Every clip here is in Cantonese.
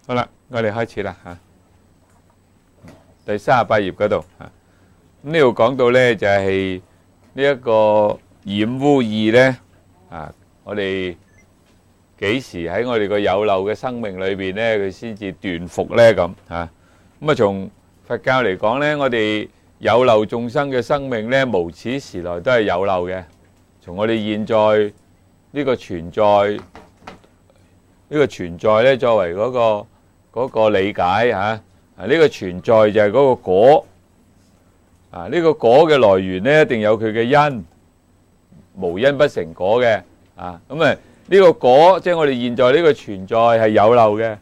好啦，我哋開始啦嚇。第38頁嗰度嚇，咁呢度講到咧就係呢一個染污意咧啊，我哋幾時喺我哋個有漏嘅生命裏邊咧，佢先至斷伏咧咁嚇。咁啊，從佛教嚟講咧，我哋有漏眾生嘅生命咧，無始時來都係有漏嘅。從我哋現在呢個存在，呢個存在咧，作為嗰個理解嚇。呢個存在就係嗰個果，呢個果嘅來源咧，一定有佢嘅因，無因不成果嘅，咁呢個果即係我哋現在呢個存在係有漏嘅，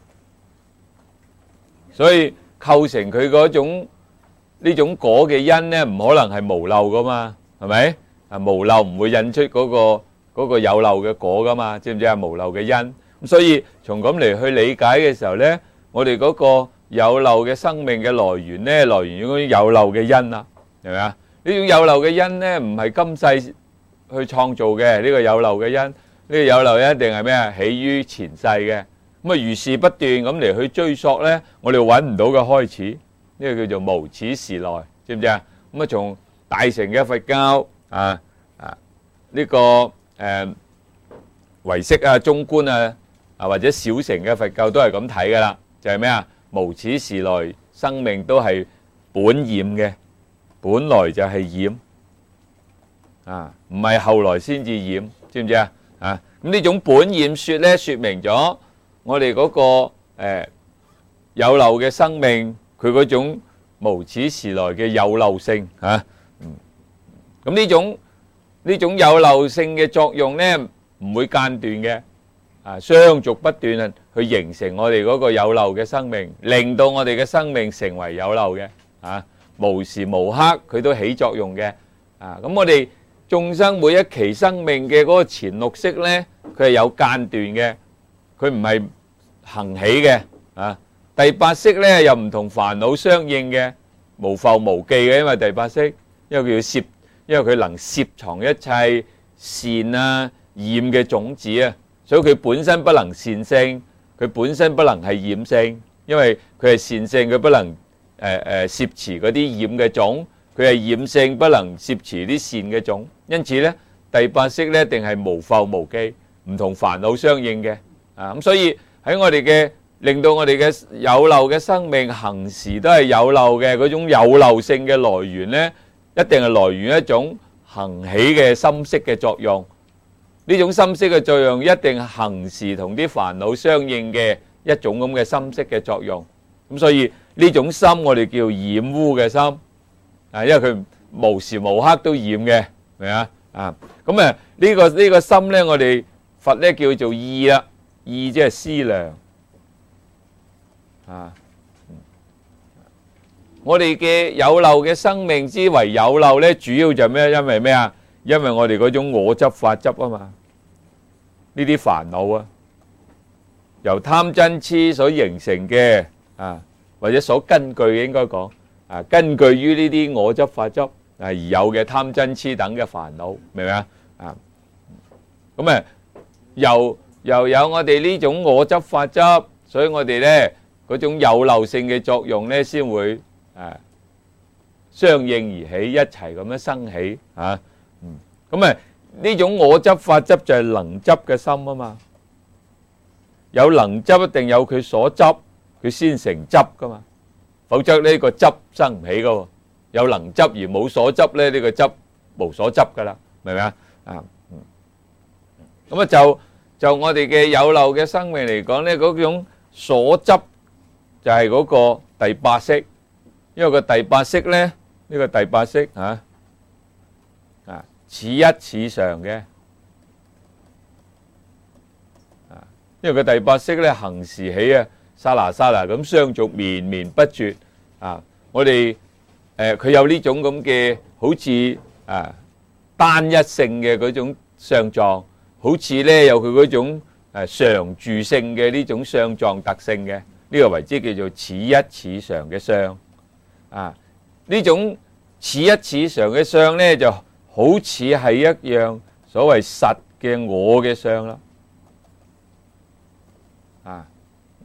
所以構成佢嗰種呢種果嘅因咧，唔可能係無漏噶嘛，係咪？無漏唔會引出嗰個有漏嘅果噶嘛，知唔知啊？無漏嘅因，咁所以從咁嚟去理解嘅時候咧，我哋嗰個有漏嘅生命嘅來源咧，來源於嗰種有漏嘅因啦，係咪啊？呢種有漏嘅因咧，唔係今世去創造嘅，呢個有漏嘅因，呢個有漏因一定係咩啊？起於前世嘅，咁啊如是不斷咁嚟去追溯咧，我哋揾唔到嘅開始，呢個叫做無始時來，知唔知啊？咁啊從大乘嘅佛教呢個唯識啊、中觀啊或者小乘嘅佛教都係咁睇噶啦，就係咩啊？無始時來生命都係本染嘅，本來就係染，唔係後來先至染，知唔知啊？咁呢種本染說咧，說明咗我哋嗰個有漏嘅生命，佢嗰種無始時來嘅有漏性嚇。咁呢種有漏性嘅作用咧，唔會間斷嘅。相續不斷去形成我哋嗰個有漏嘅生命，令到我哋嘅生命成為有漏嘅，無時無刻佢都起作用嘅。咁我哋眾生每一期生命嘅嗰個前六識咧，佢係有間斷嘅，佢唔係恆起嘅。第八識咧又唔同煩惱相應嘅，無覆無記嘅，因為第八識，因為佢要攝，因為佢能攝藏一切善啊染嘅種子啊。所以佢本身不能善性，佢本身不能係染性，因為佢係善性，佢不能攝持嗰啲染嘅種，佢係染性，不能攝持啲善嘅種。因此咧，第八識咧一定係無覆無記，唔同煩惱相應嘅。咁所以喺我哋嘅令到我哋嘅有漏嘅生命恆時都係有漏嘅嗰種有漏性嘅來源咧，一定係來源一種恆起嘅心識嘅作用。呢種心識嘅作用一定恆時同啲煩惱相應嘅一種咁嘅心識嘅作用，咁所以呢種心我哋叫染污嘅心，因為佢無時無刻都染嘅，明啊？咁呢個心咧，我哋佛咧叫做意啦，意即係思量，我哋嘅有漏嘅生命之為有漏咧，主要就咩？因為咩啊？因為我哋嗰種我執法執啊嘛，呢啲煩惱啊，由貪嗔痴所形成嘅或者所根據應該講根據於呢啲我執法執而有嘅貪嗔痴等嘅煩惱，明唔明啊？咁又有我哋呢種我執法執，所以我哋咧嗰種有漏性嘅作用咧，先會相應而起，一齊咁樣生起咁呢種我執法執就係能執嘅心啊嘛，有能執一定有佢所執，佢先成執噶嘛，否則呢個執生唔起噶喎。有能執而冇所執咧，呢個執無所執噶啦，明唔明啊？咁就我哋嘅有漏嘅生命嚟講咧，嗰種所執就係嗰個第八識，因為個第八識咧，呢個第八識似一似常嘅，因為佢第八識咧恆時起剎那剎那咁相續綿綿不絕我哋佢有呢種咁嘅好似單一性嘅嗰種相狀，好似咧有佢嗰種常住性嘅呢種相狀特性嘅，呢個為之叫做似一似常嘅相。呢種似一似常嘅相咧就好似係一樣所謂實嘅我嘅相啦，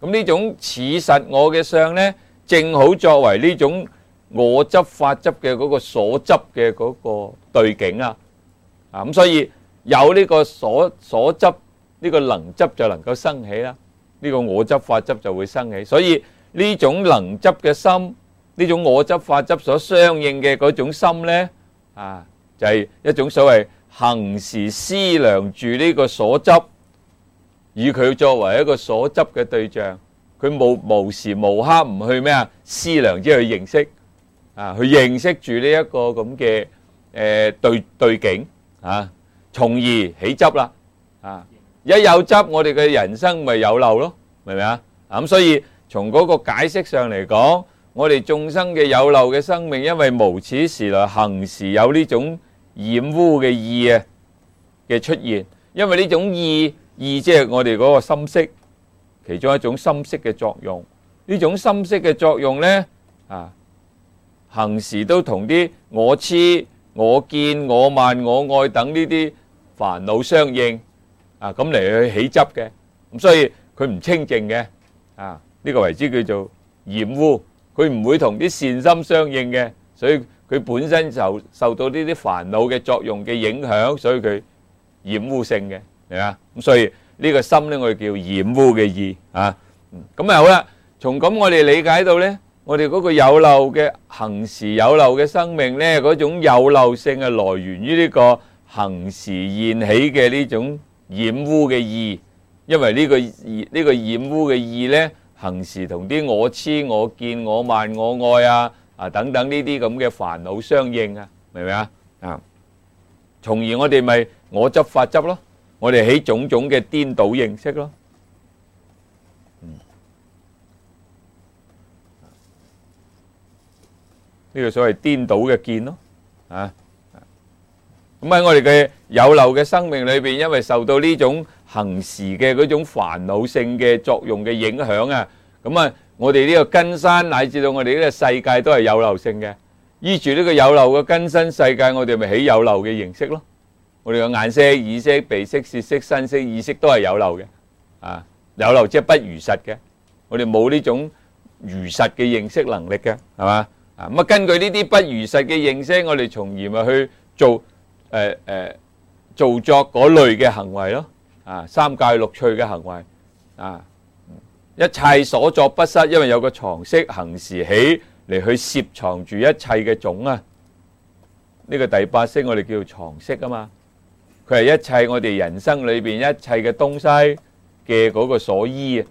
咁呢種似實我嘅相呢，正好作為呢種我執法執嘅嗰個所執嘅嗰個對境啊。咁所以有呢個所執，呢個能執就能夠生起啦。呢個我執法執就會生起。所以呢種能執嘅心，呢種我執法執所相應嘅嗰種心呢，就係一種所謂恆時思量住呢個所執，以佢作為一個所執嘅對象，佢無時無刻唔去咩啊？思量即係去認識去認識住呢一個咁嘅對境從而起執啦一有執，我哋嘅人生咪有漏咯，明唔明啊？咁所以從嗰個解釋上嚟講，我哋眾生嘅有漏嘅生命，因為無始時來恆時有呢種染污嘅意嘅出現，因為呢種意即係我哋嗰個心識，其中一種心識嘅作用。呢種心識嘅作用呢，恆時都同啲我癡、我見、我慢、我愛等呢啲煩惱相應咁嚟去起執嘅。咁所以佢唔清淨嘅呢個為之叫做染污。佢唔會同啲善心相應嘅，所以佢本身就受到呢啲煩惱嘅作用嘅影響，所以佢染污性嘅，係嘛？咁所以呢個心咧，我哋叫染污嘅意咁好啦。從咁我哋理解到咧，我哋嗰個有漏嘅恆時有漏嘅生命咧，嗰種有漏性係來源於呢個恆時現起嘅呢種染污嘅意，因為呢個染污嘅意咧，恆時同啲我癡、我見、我慢、我愛等等呢啲咁嘅煩惱相應明唔明從而我哋咪我執法執咯，我哋起種種嘅顛倒認識咯。呢個所謂顛倒嘅見咯。咁喺我哋嘅有漏嘅生命裏邊，因為受到呢種恆時嘅嗰種煩惱性嘅作用嘅影響我哋呢個根身乃至到我哋呢個世界都係有漏性嘅。依住呢個有漏嘅根身世界，我哋咪起有漏嘅形式咯。我哋嘅眼色、耳色、鼻色、舌色、身色、意識都係有漏嘅。有漏即係不如實嘅。我哋冇呢種如實嘅認識能力嘅，係嘛？根據呢啲不如實嘅認識，我哋從而咪去做作嗰類嘅行為咯。三界六趣嘅行為一切所作不失，因為有個藏識恆時起嚟去攝藏住一切嘅種呢個第八識我哋叫做藏識嘛。佢係一切我哋人生裏邊一切嘅東西嘅嗰個所依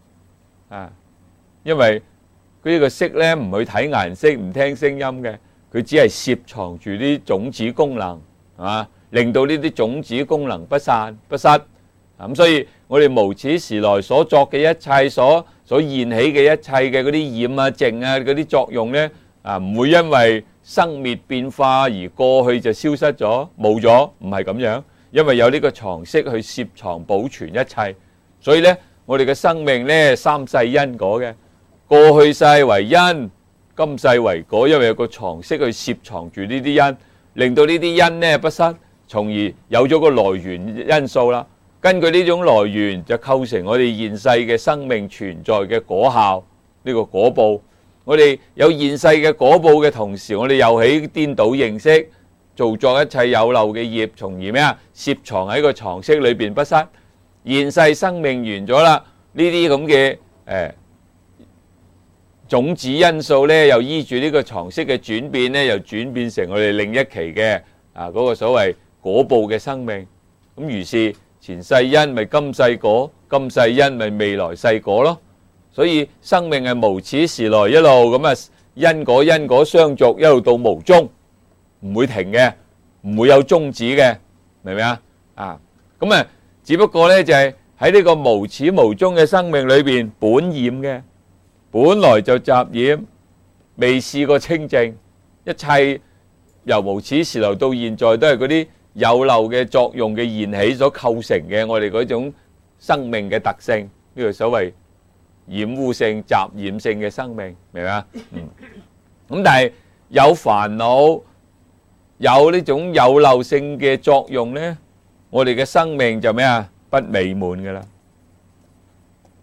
因為佢呢個識呢唔去睇顏色，唔聽聲音嘅，佢只係攝藏住啲種子功能令到呢啲種子功能不散不失。咁所以我哋無始時來所作嘅一切所現起嘅一切嘅嗰啲染淨嗰啲作用呢唔會因為生滅變化而過去就消失咗冇咗，唔係咁樣，因為有呢個藏識去攝藏保存一切。所以呢我哋嘅生命呢三世因果嘅，過去世為因，今世為果，因為有個藏識去攝藏住呢啲因，令到呢啲因呢不失，從而有咗個來源因素啦。根據呢種來源就構成我哋現世嘅生命存在嘅果效，呢個果報。我哋有現世嘅果報嘅同時，我哋又起顛倒認識，做作一切有漏嘅業，從而咩攝藏喺個藏識裏邊不失。現世生命完咗啦，呢啲咁嘅種子因素呢，又依住呢個藏識嘅轉變呢，又轉變成我哋另一期嘅嗰個所謂果報嘅生命。咁於是前世因咪今世果，今世因咪未來世果咯。所以生命係無始時來一路咁因果相續，一路到無終，唔會停嘅，唔會有終止嘅，明唔明咁只不過呢就係喺呢個無始無終嘅生命裏邊本染嘅，本來就雜染，未試過清淨，一切由無始時來到現在都係嗰啲有漏嘅作用嘅現起所構成嘅我哋嗰種生命嘅特性，呢個所謂染污性、雜染性嘅生命，明唔明咁但係有煩惱，有呢種有漏性嘅作用呢，我哋嘅生命就咩不美滿噶啦。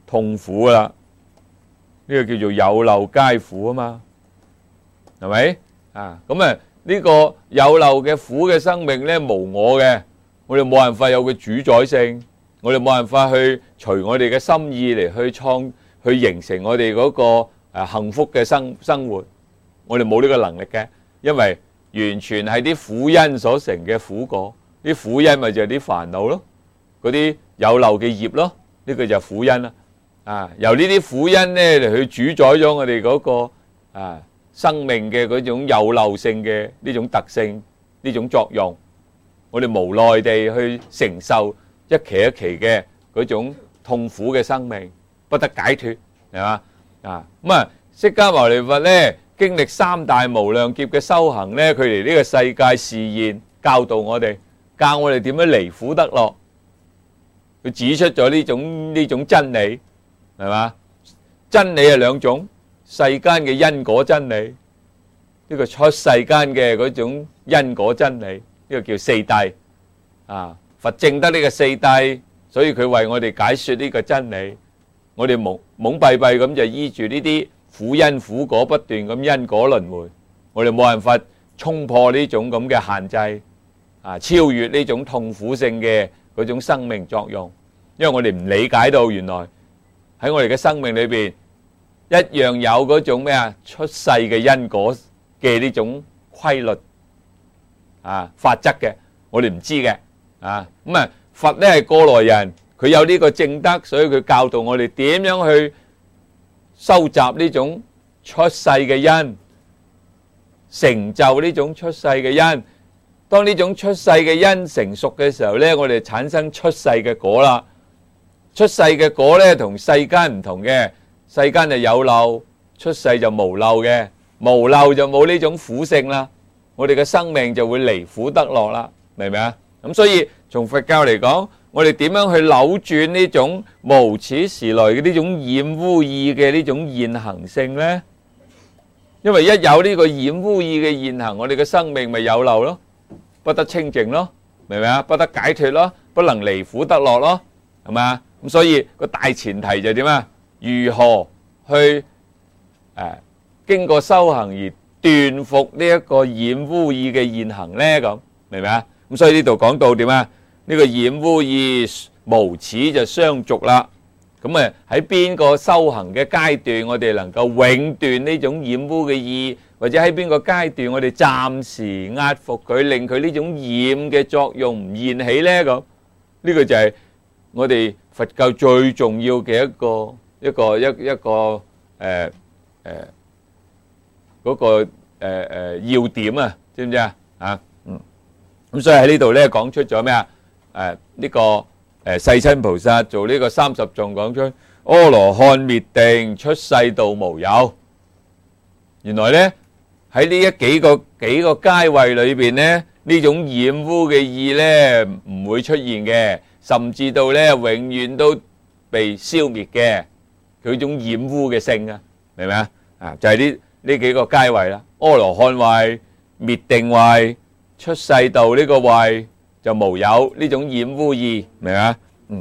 痛苦啦。呢個叫做有漏皆苦啊嘛，係咪啊？咁啊呢個有漏嘅苦嘅生命咧，無我嘅，我哋冇辦法有個主宰性，我哋冇辦法去隨我哋嘅心意嚟去形成我哋嗰個幸福嘅生活，我哋冇呢個能力嘅，因為完全係啲苦因所成嘅苦果，啲苦因咪就係啲煩惱咯，嗰啲有漏嘅業咯，呢個就係苦因啦。由呢啲苦因咧嚟去主宰咗我哋嗰個生命嘅嗰種有漏性嘅呢種特性，呢種作用，我哋無奈地去承受一期一期嘅嗰種痛苦嘅生命，不得解脫，係嘛？咁啊，釋迦牟尼佛咧經歷三大無量劫嘅修行咧，佢嚟呢個世界示現，教導我哋，教我哋點樣離苦得樂，佢指出咗呢種真理。係嘛？真理係兩種，世間嘅因果真理，呢個出世間嘅嗰種因果真理，呢個叫四諦。佛證得呢個四諦，所以佢為我哋解說呢個真理。我哋懵閉閉咁就依住呢啲苦因苦果不斷咁因果輪迴，我哋冇辦法衝破呢種咁嘅限制，超越呢種痛苦性嘅嗰種生命作用，因為我哋唔理解到原來喺我哋嘅生命裏邊，一樣有嗰種咩出世嘅因果嘅呢種規律法則嘅，我哋唔知嘅咁佛咧係過來人，佢有呢個證德，所以佢教導我哋點樣去收集呢種出世嘅因，成就呢種出世嘅因。當呢種出世嘅因成熟嘅時候咧，我哋產生出世嘅果啦。出世嘅果咧同世間唔同嘅，世間就有漏，出世就無漏嘅，無漏就冇呢種苦性啦。我哋嘅生命就會離苦得樂啦，明唔明啊？咁所以從佛教嚟講，我哋點樣去扭轉呢種無始時來嘅呢種染污意嘅呢種現行性呢？因為一有呢個染污意嘅現行，我哋嘅生命咪有漏咯，不得清淨咯，明唔明啊？不得解脫咯，不能離苦得樂咯，係咪啊？咁所以個大前提就係點啊？如何去經過修行而斷伏呢一個染污意嘅現行呢？咁明唔明啊？咁所以呢度講到點啊？呢個染污意無始就相續啦。咁喺邊個修行嘅階段，我哋能夠永斷呢種染污嘅意，或者喺邊個階段我哋暫時壓服佢，令佢呢種染嘅作用唔現起呢？咁呢個就係我哋佛教最重要嘅一個要點啊，知唔知啊？咁所以喺呢度咧講出咗咩啊？呢個世親菩薩做呢個30頌講出阿羅漢滅定出世道無有。原來咧喺呢幾個階位裏邊咧，呢種染污嘅意咧唔會出現嘅。甚至到咧永遠都被消滅嘅，佢種染污嘅性啊，明唔明啊？就係呢幾個階位啦。阿羅漢位、滅定位、出世道呢個位就無有呢種染污意，明唔明啊？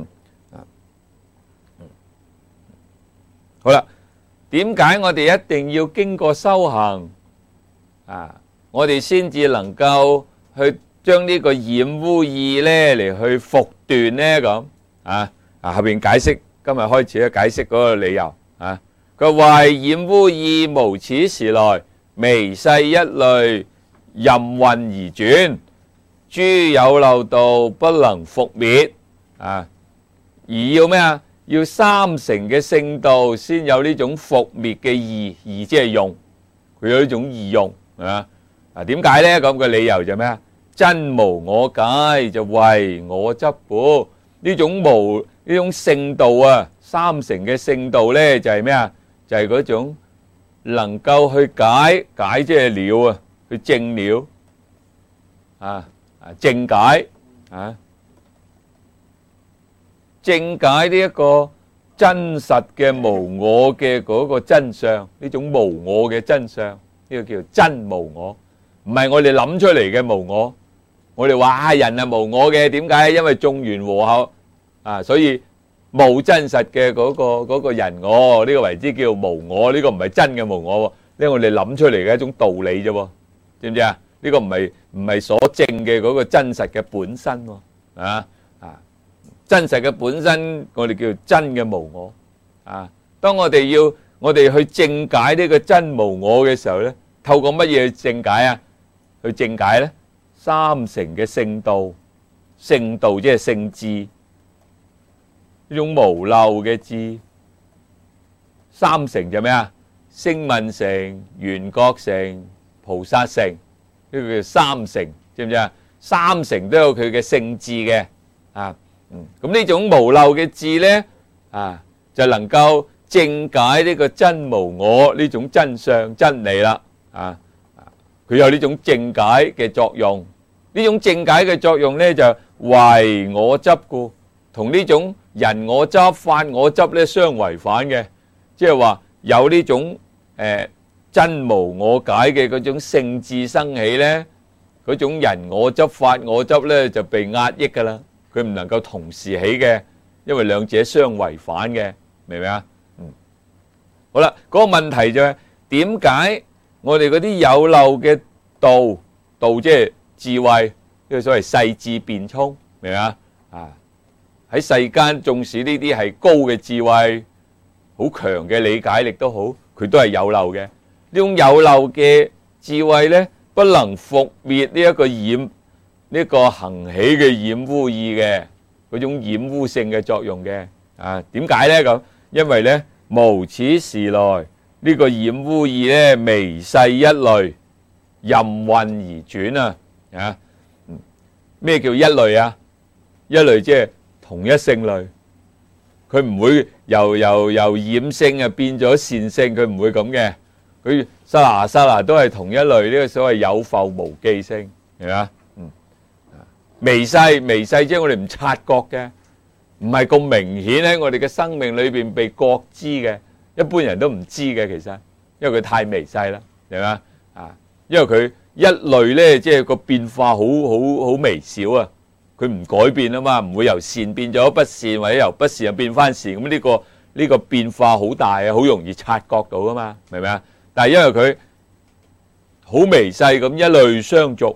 好啦，點解我哋一定要經過修行我哋先至能夠去將呢個染污意咧嚟去復斷咧咁後邊解釋，今日開始咧解釋嗰個理由佢話染污意無始時來，微細一類，任運而轉，諸有漏道不能復滅而要咩啊？要三成嘅聖道先有呢種復滅嘅意，意即係用，佢有呢種意用點解咧？咁個理由就咩啊？真無我解，就唯我執故。呢種聖道三成嘅聖道咧就係咩啊？就係嗰種能夠去解即係了去證了證解證解呢一個真實嘅無我嘅嗰個真相，呢種無我嘅真相，呢個叫做真無我，唔係我哋諗出嚟嘅無我。我哋話人係無我嘅，點解？因為眾緣和合所以冇真實嘅嗰個人我，呢個為之叫無我，呢個唔係真嘅無我喎，呢個我哋諗出嚟嘅一種道理啫喎，知唔知啊？呢個唔係所證嘅嗰個真實嘅本身喎，真實嘅本身我哋叫真嘅無我啊。當我哋去正解呢個真無我嘅時候咧，透過乜嘢去正解啊？去正解咧，三乘嘅聖道，聖道即係聖智，呢種無漏嘅智。三乘就咩啊？聲聞乘、緣覺乘、菩薩乘，呢個叫三乘，知唔知啊？三乘都有佢嘅聖智嘅啊。咁呢種無漏嘅智咧啊，就能夠正解呢個真無我呢種真相真理啦啊！佢有呢種正解嘅作用，呢種正解嘅作用咧就唯我執故，同呢種人我執、法我執咧相違反嘅，即係話有呢種真無我解嘅嗰種聖智生起咧，嗰種人我執、法我執咧就被壓抑噶啦，佢唔能夠同時起嘅，因為兩者相違反嘅，明唔明啊？好啦，嗰個問題就係點解我哋嗰啲有漏嘅道即係智慧，呢個所謂世智辯聰，明唔明啊？喺世間縱使呢啲係高嘅智慧，好強嘅理解力都好，佢都係有漏嘅。呢種有漏嘅智慧咧，不能伏滅呢一個染呢個行起嘅染污意嘅嗰種染污性嘅作用嘅。點解咧咁？因為咧無始時來呢個染污意咧微細一類，任運而轉啊！咩叫一類啊？一類即係同一性類，佢唔會由染性變咗善性，佢唔會咁嘅。佢剎那都係同一類，呢個所謂有覆無記性，係咪啊？微細即係我哋唔察覺嘅，唔係咁明顯喺我哋嘅生命裏邊被覺知嘅，一般人都唔知嘅其實，因為佢太微細啦，係咪啊？因為佢一類咧，即係個變化好微小啊，佢唔改變啊嘛，唔會由善變咗不善，或者由不善又變翻善，咁呢個變化好大啊，好容易察覺到噶嘛，明唔明啊？但係因為佢好微細咁一類相續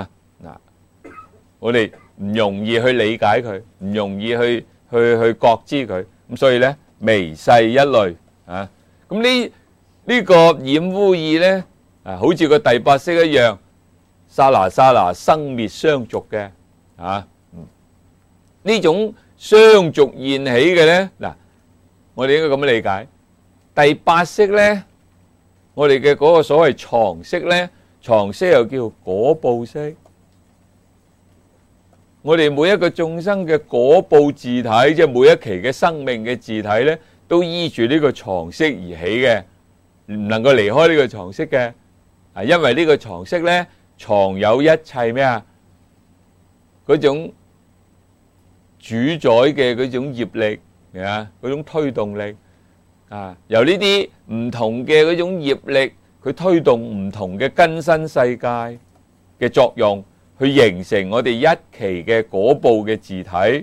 我哋唔容易去理解佢，唔容易去覺知佢，咁所以咧微細一類咁呢個染污意咧好似個第八識一樣，剎那生滅相續嘅呢種相續現起嘅咧我哋應該咁樣理解。第八識咧，我哋嘅嗰個所謂藏識咧，藏識又叫果報識。我哋每一個眾生嘅果報自體，即係每一期嘅生命嘅自體咧，都依住呢個藏識而起嘅，唔能夠離開呢個藏識嘅。因為呢個藏識咧，藏有一切咩啊？嗰種主宰嘅嗰種業力嗰種推動力由呢啲唔同嘅嗰種業力，佢推動唔同嘅根身世界嘅作用，去形成我哋一期嘅果報嘅自體。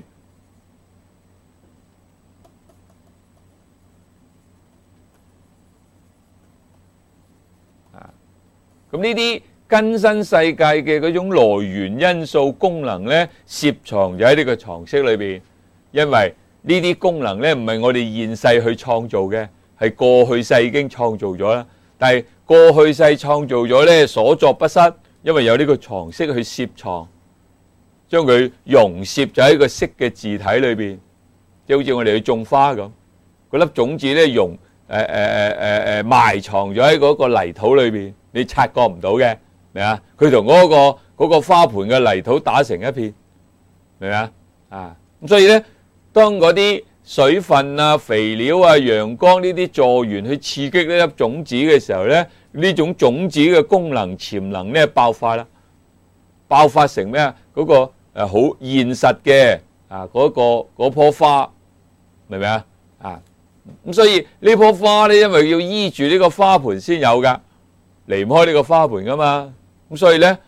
咁呢啲根身世界嘅嗰種來源因素功能咧，攝藏咗喺呢個藏識裏邊。因為呢啲功能咧，唔係我哋現世去創造嘅，係過去世已經創造咗啦。但係過去世創造咗咧，所作不失，因為有呢個藏識去攝藏，將佢溶攝咗喺個識嘅自體裏邊，即係好似我哋去種花咁，嗰粒種子咧埋藏咗喺嗰個泥土裏邊，你察覺唔到嘅，明啊？佢同嗰個花盆嘅泥土打成一片，明啊？咁所以咧，當嗰啲水分肥料陽光呢啲助緣去刺激呢粒種子嘅時候咧，呢種種子嘅功能潛能咧爆發啦，爆發成咩啊？嗰個好現實嘅嗰棵花，明唔明啊？咁所以呢棵花咧，因為要依住呢個花盆先有噶，離唔開呢個花盆噶嘛。咁所以咧，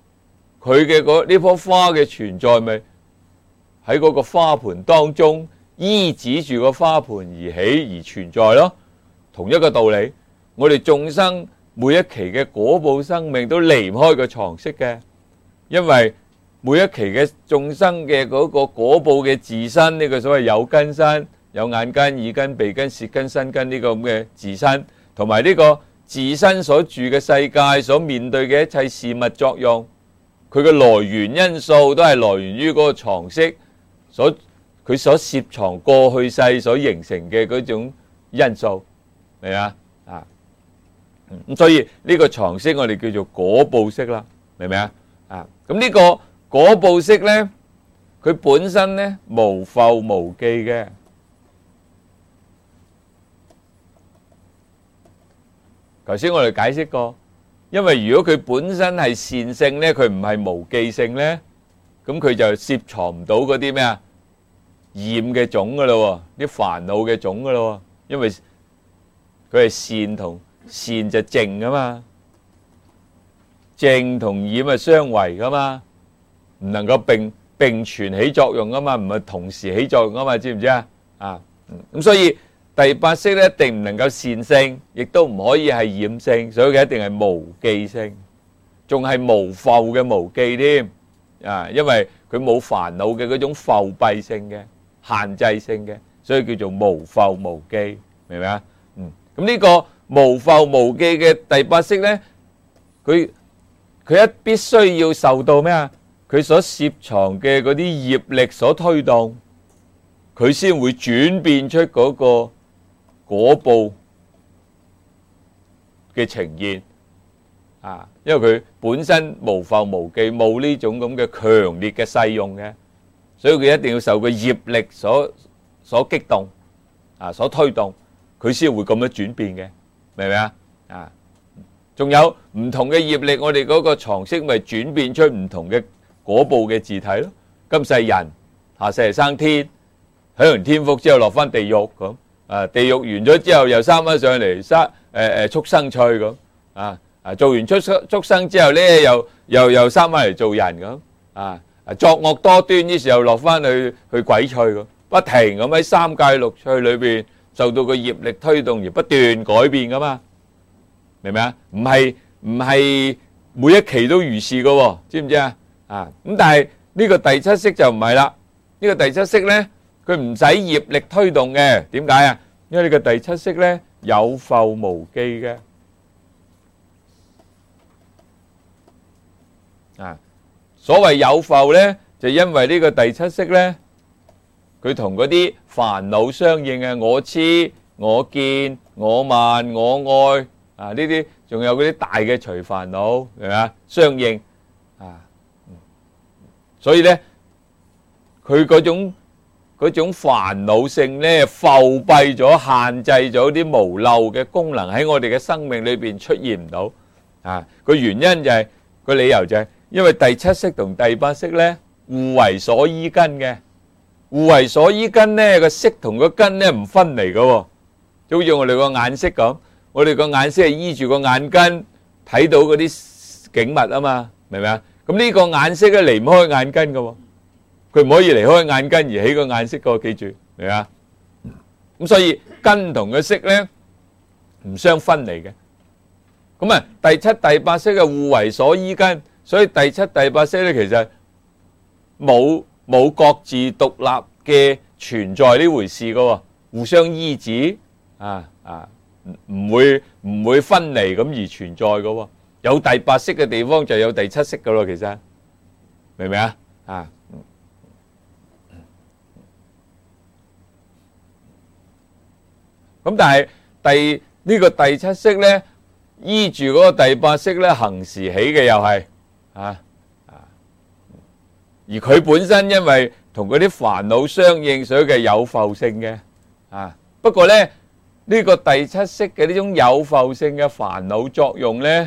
佢嘅呢棵花嘅存在咪喺嗰個花盆當中依止住個花盆而起而存在咯。同一個道理，我哋眾生每一期嘅果報生命都離唔開個床識嘅，因為每一期嘅眾生嘅嗰個果報嘅自身，呢個所謂有根身、有眼根、耳根、鼻根、舌根、身根呢個咁嘅自身，同埋呢個自身所住嘅世界所面對嘅一切事物作用，佢嘅來源因素都係來源於嗰個床識佢所攝藏過去世所形成嘅嗰種因素，明啊？咁所以呢個床識我哋叫做果報識啦，明唔明啊？咁呢個果報識咧，佢本身咧無復無記嘅。頭先我哋解釋過，因為如果佢本身係善性咧，佢唔係無記性咧，咁佢就攝藏唔到嗰啲咩啊染嘅種噶咯，啲煩惱嘅種噶咯，因為佢係善同善就淨啊嘛，淨同染係相違噶嘛，唔能夠並存起作用啊嘛，唔係同時起作用啊嘛，知唔知啊？咁所以第八識咧一定唔能夠善性，亦都唔可以係染性，所以佢一定係無記性，仲係無復嘅無記添因為佢冇煩惱嘅嗰種復蔽性嘅限制性嘅，所以叫做無復無記，明唔明啊？咁呢個無復無記嘅第八識咧，佢必須要受到咩啊？佢所攝藏嘅嗰啲業力所推動，佢先會轉變出嗰個果報嘅呈現因為佢本身無復無記，冇呢種咁嘅強烈嘅勢用嘅，所以佢一定要受個業力所激動所推動，佢先會咁樣轉變嘅，明唔明啊？仲有唔同嘅業力，我哋嗰個床識咪轉變出唔同嘅果報嘅字體咯。今世人，下世係生天，享完天福之後落翻地獄咁，地獄完咗之後又生翻上嚟畜生趣咁，做完畜生之後咧又生翻嚟做人咁，作惡多端，於是又落翻去鬼趣咁，不停咁喺三界六趣裏邊受到個業力推動而不斷改變噶嘛，明唔明啊？唔係每一期都如是噶，知唔知啊？咁但係呢個第七識就唔係啦，呢個第七識咧佢唔使業力推動嘅，點解啊？因為呢個第七識咧有復無記嘅，所謂有復咧就因為呢個第七識咧佢同嗰啲煩惱相應嘅我癡、我見、我慢、我愛呢啲，仲有嗰啲大嘅隨煩惱，係咪啊？相應所以咧佢嗰種煩惱性咧復蔽咗、限制咗啲無漏嘅功能喺我哋嘅生命裏邊出現唔到個原因就係個理由就係因為第七識同第八識咧互為所依根嘅。互為所依根咧個識同個根咧唔分離嘅，就好似我哋個眼識咁，我哋個眼識係依住個眼根睇到嗰啲景物啊嘛，明唔明啊？咁呢個眼識咧離唔開眼根嘅，佢唔可以離開眼根而起個眼識嘅，記住，明唔明啊？咁所以根同個識咧唔相分離嘅。咁第七、第八識嘅互為所依根，所以第七、第八識咧其實冇各自獨立嘅存在呢回事噶，互相依止唔會分離咁而存在噶。有第八識嘅地方就有第七識噶咯，其實明唔明啊？咁但係呢個第七識咧依住嗰個第八識咧行時起嘅又係而佢本身因為同嗰啲煩惱相應，所以嘅有復性嘅不過咧呢個第七識嘅呢種有復性嘅煩惱作用咧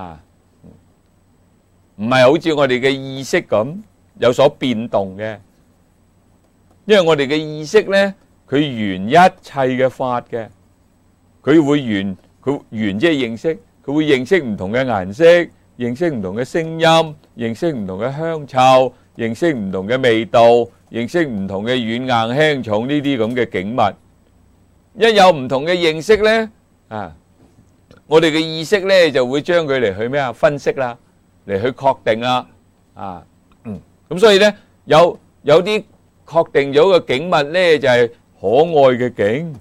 唔係好似我哋嘅意識咁有所變動嘅，因為我哋嘅意識咧佢緣一切嘅法嘅，佢緣即係認識，佢會認識唔同嘅顏色，認識唔同嘅聲音，認識唔同嘅香臭， 認識唔同嘅味道，認識唔同嘅軟硬輕重呢啲咁嘅景物。一有唔同嘅認識呢，我哋嘅意識呢就會將佢嚟去咩啊？分析啦，嚟去確定啦，咁所以呢，有啲確定咗嘅景物呢就係可愛嘅景，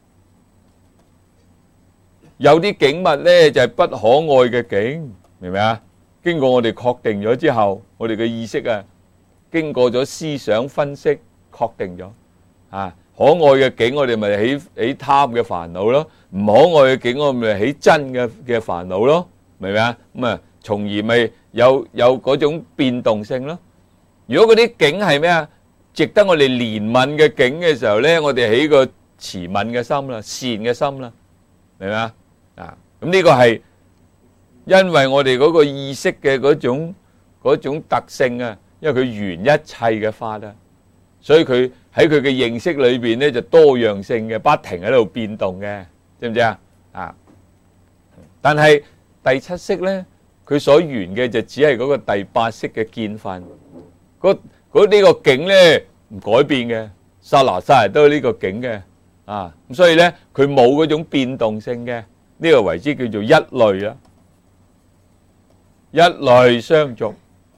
有啲景物呢就係不可愛嘅景，明唔明啊？經過我哋確定咗之後，我哋嘅意識啊，經過咗思想分析確定咗，可愛嘅景我哋咪起貪嘅煩惱咯，唔可愛嘅景我咪起真嘅煩惱咯，明唔明啊？咁啊，從而咪有嗰種變動性咯。如果嗰啲景係咩啊？值得我哋憐憫嘅景嘅時候咧，我哋起個慈憫嘅心啦，善嘅心啦，明唔明啊？咁呢個係因為我哋嗰個意識嘅嗰種特性啊，因為佢緣一切嘅法啊，所以佢喺佢嘅認識裏邊咧就多樣性嘅，不停喺度變動嘅，知唔知啊？但係第七識咧，佢所緣嘅就只係嗰個第八識嘅見分，呢個境咧唔改變嘅，剎那剎那都係呢個境嘅，咁所以咧佢冇嗰種變動性嘅，呢個為之叫做一類啦，一類相續，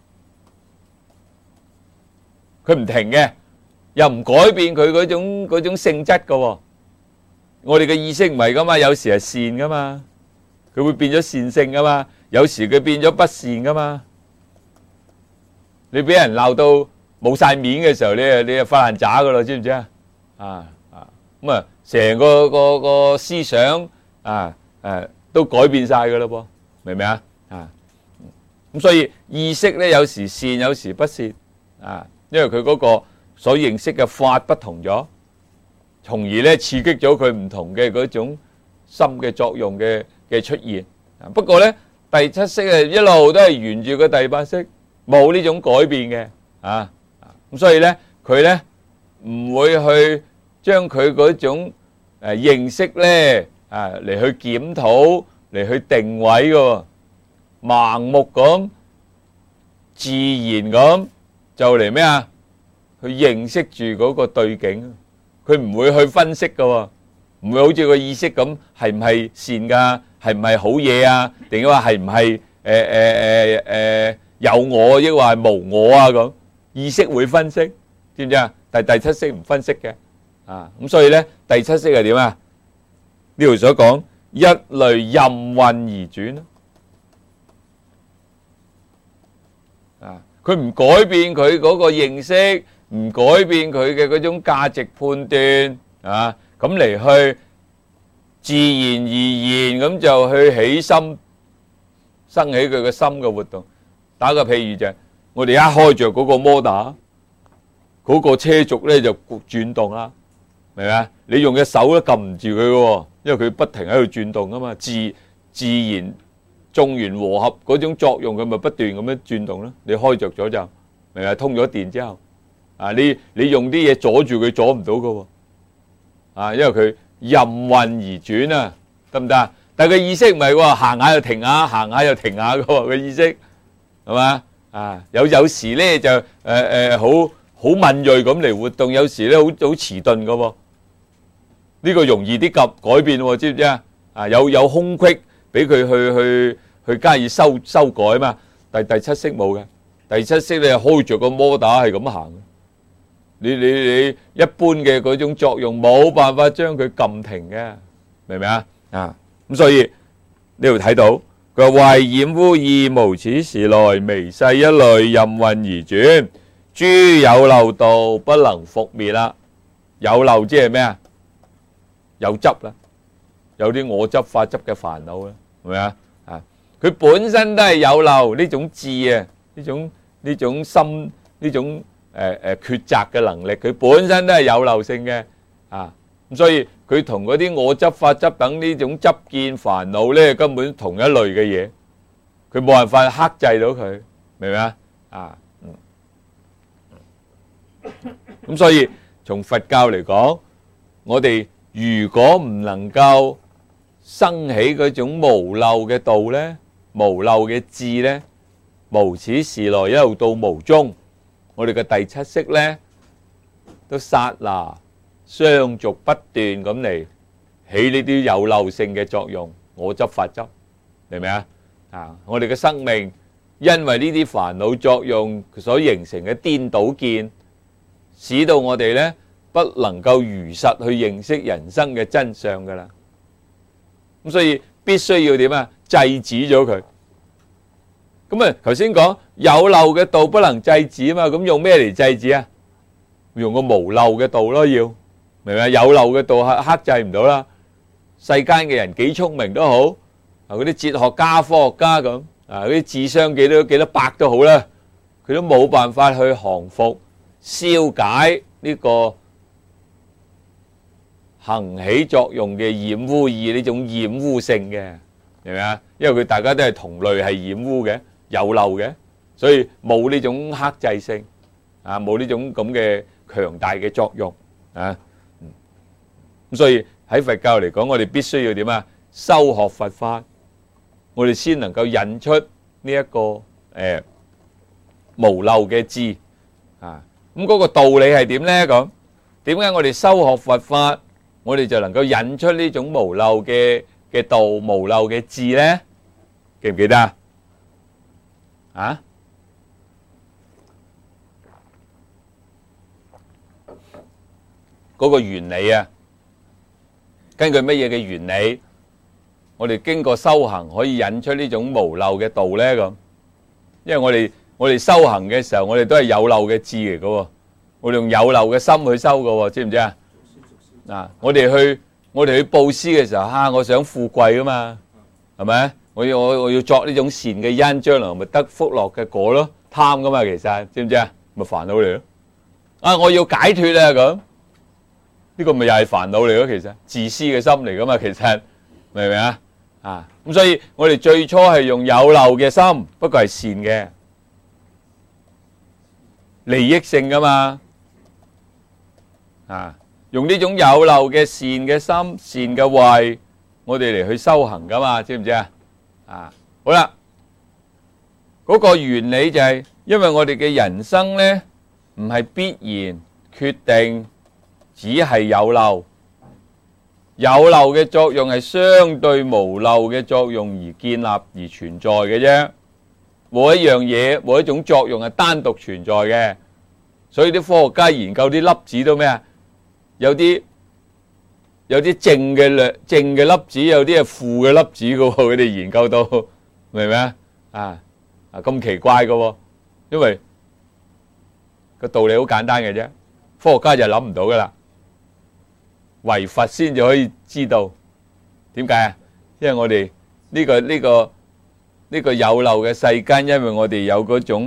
佢唔停嘅，又唔改變佢嗰種性質噶。我哋嘅意識唔係噶嘛，有時係善噶嘛，佢會變咗善性噶嘛，有時佢變咗不善噶嘛。你俾人鬧到冇晒面嘅時候，你就發爛渣噶啦，知唔知啊？咁啊，成個思想都改變晒噶啦噃，明唔明啊？咁所以意識咧有時善，有時不善，因為佢嗰個所認識嘅法不同咗，從而咧刺激咗佢唔同嘅嗰種心嘅作用嘅出現。不過咧第七識啊一路都係沿住個第八識，冇呢種改變嘅，咁所以咧佢咧唔會去將佢嗰種認識咧嚟去檢討，嚟去定位嘅，盲目咁自然咁就嚟咩啊？去認識住嗰個對境，佢唔會去分析嘅，唔會好似個意識咁係唔係善噶，係唔係好嘢啊？定話係唔係有我，抑或係無我啊？咁意識會分析，知唔知啊？但係第七識唔分析嘅，咁所以咧第七識係點啊？呢度所講一類任運而轉佢唔改變佢嗰個認識，唔改變佢嘅嗰種價值判斷，咁嚟去自然而然咁就去起心，生起佢嘅心嘅活動。打個譬如就係我哋一開着嗰個摩打，嗰個車軸咧就轉動啦，明唔明啊？你用隻手都撳唔住佢嘅，因為佢不停喺度轉動啊嘛，自然眾緣和合嗰種作用，佢咪不斷咁樣轉動咯。你開着咗就明唔明？通咗電之後，你用啲嘢阻住佢，阻唔到嘅，因為佢任運而轉啊，得唔得啊？但係佢意識唔係喎，行下又停下，行下又停下嘅喎，個意識係嘛？有時咧就好敏鋭咁嚟活動，有時咧好遲鈍嘅喎。呢個容易啲改變喎，知唔知啊？有空隙俾佢去加以修改啊嘛。第七識冇嘅，第七識你開着個摩打係咁行，你一般嘅嗰種作用冇辦法將佢撳停嘅，明唔明啊？咁所以呢度睇到佢話壞染污意無始時來，微細一類任運而轉，諸有漏道不能復滅啦。有漏即係咩啊？有執啦，有啲我執法執嘅煩惱啦，係咪啊？佢本身都係有漏呢種智啊，呢種心，呢種抉擇嘅能力，佢本身都係有漏性嘅，咁所以佢同嗰啲我執法執等呢種執見煩惱咧，根本同一類嘅嘢，佢冇辦法克制到佢，明唔明啊？咁所以從佛教嚟講，我哋如果唔能夠生起嗰種無漏嘅道咧，無漏嘅智咧，無始時來一路到無終， 我哋嘅第七識咧，都剎那相續不斷咁嚟起呢啲有漏性嘅作用，我執法執，明唔明啊？啊，我哋嘅生命因為呢啲煩惱作用所形成嘅顛倒見，使到我哋咧不能夠如實去認識人生嘅真相噶啦。咁所以必須要點啊？制止咗佢。咁啊，頭先講有漏嘅道不能制止啊嘛，咁用咩嚟制止啊？用個無漏嘅道咯，要明唔明？有漏嘅道係克制唔到啦。世間嘅人幾聰明都好，啊嗰啲哲學家、科學家咁，啊嗰啲智商幾多百都好啦，佢都冇辦法去降服、消解呢個行起作用嘅染污意呢種染污性嘅，明唔明啊？因為佢大家都係同類係染污嘅、有漏嘅，所以冇呢種克制性，啊冇呢種咁嘅強大嘅作用啊。咁所以喺佛教嚟講，我哋必須要點啊？修學佛法，我哋先能夠引出呢一個無漏嘅智啊。咁嗰個道理係點咧？咁點解我哋修學佛法，我哋就能夠引出呢種無漏嘅道、無漏嘅智咧？記唔記得啊？啊？嗰個原理啊，根據乜嘢嘅原理，我哋經過修行可以引出呢種無漏嘅道咧？咁，因為我哋修行嘅時候，我哋都係有漏嘅智嚟㗎，我哋用有漏嘅心去修㗎，知唔知啊？嗱，我哋去布施嘅時候，我想富貴啊嘛，係咪？我要作呢種善嘅因，將來咪得福樂嘅果咯。貪噶嘛，其實知唔知啊？咪煩惱嚟咯。我要解脫啊，咁呢個咪又係煩惱嚟咯。其實自私嘅心嚟噶嘛，其實明唔明啊？咁所以我哋最初係用有漏嘅心，不過係善嘅，利益性噶嘛。用呢種有漏嘅善嘅心、善嘅慧，我哋嚟去修行噶嘛，知唔知啊？好啦，嗰個原理就係，因為我哋嘅人生呢，唔係必然決定只係有漏，有漏嘅作用係相對無漏嘅作用而建立而存在嘅啫，冇一樣嘢，冇一種作用係單獨存在嘅。所以啲科學家研究啲粒子都咩啊？有啲正嘅粒子，有啲係負嘅粒子嘅喎，佢哋研究到，明唔明啊？咁奇怪嘅喎，因為個道理好簡單嘅啫，科學家就諗唔到噶啦，唯佛先至可以知道。點解啊？因為我哋呢個有漏嘅世間，因為我哋有嗰種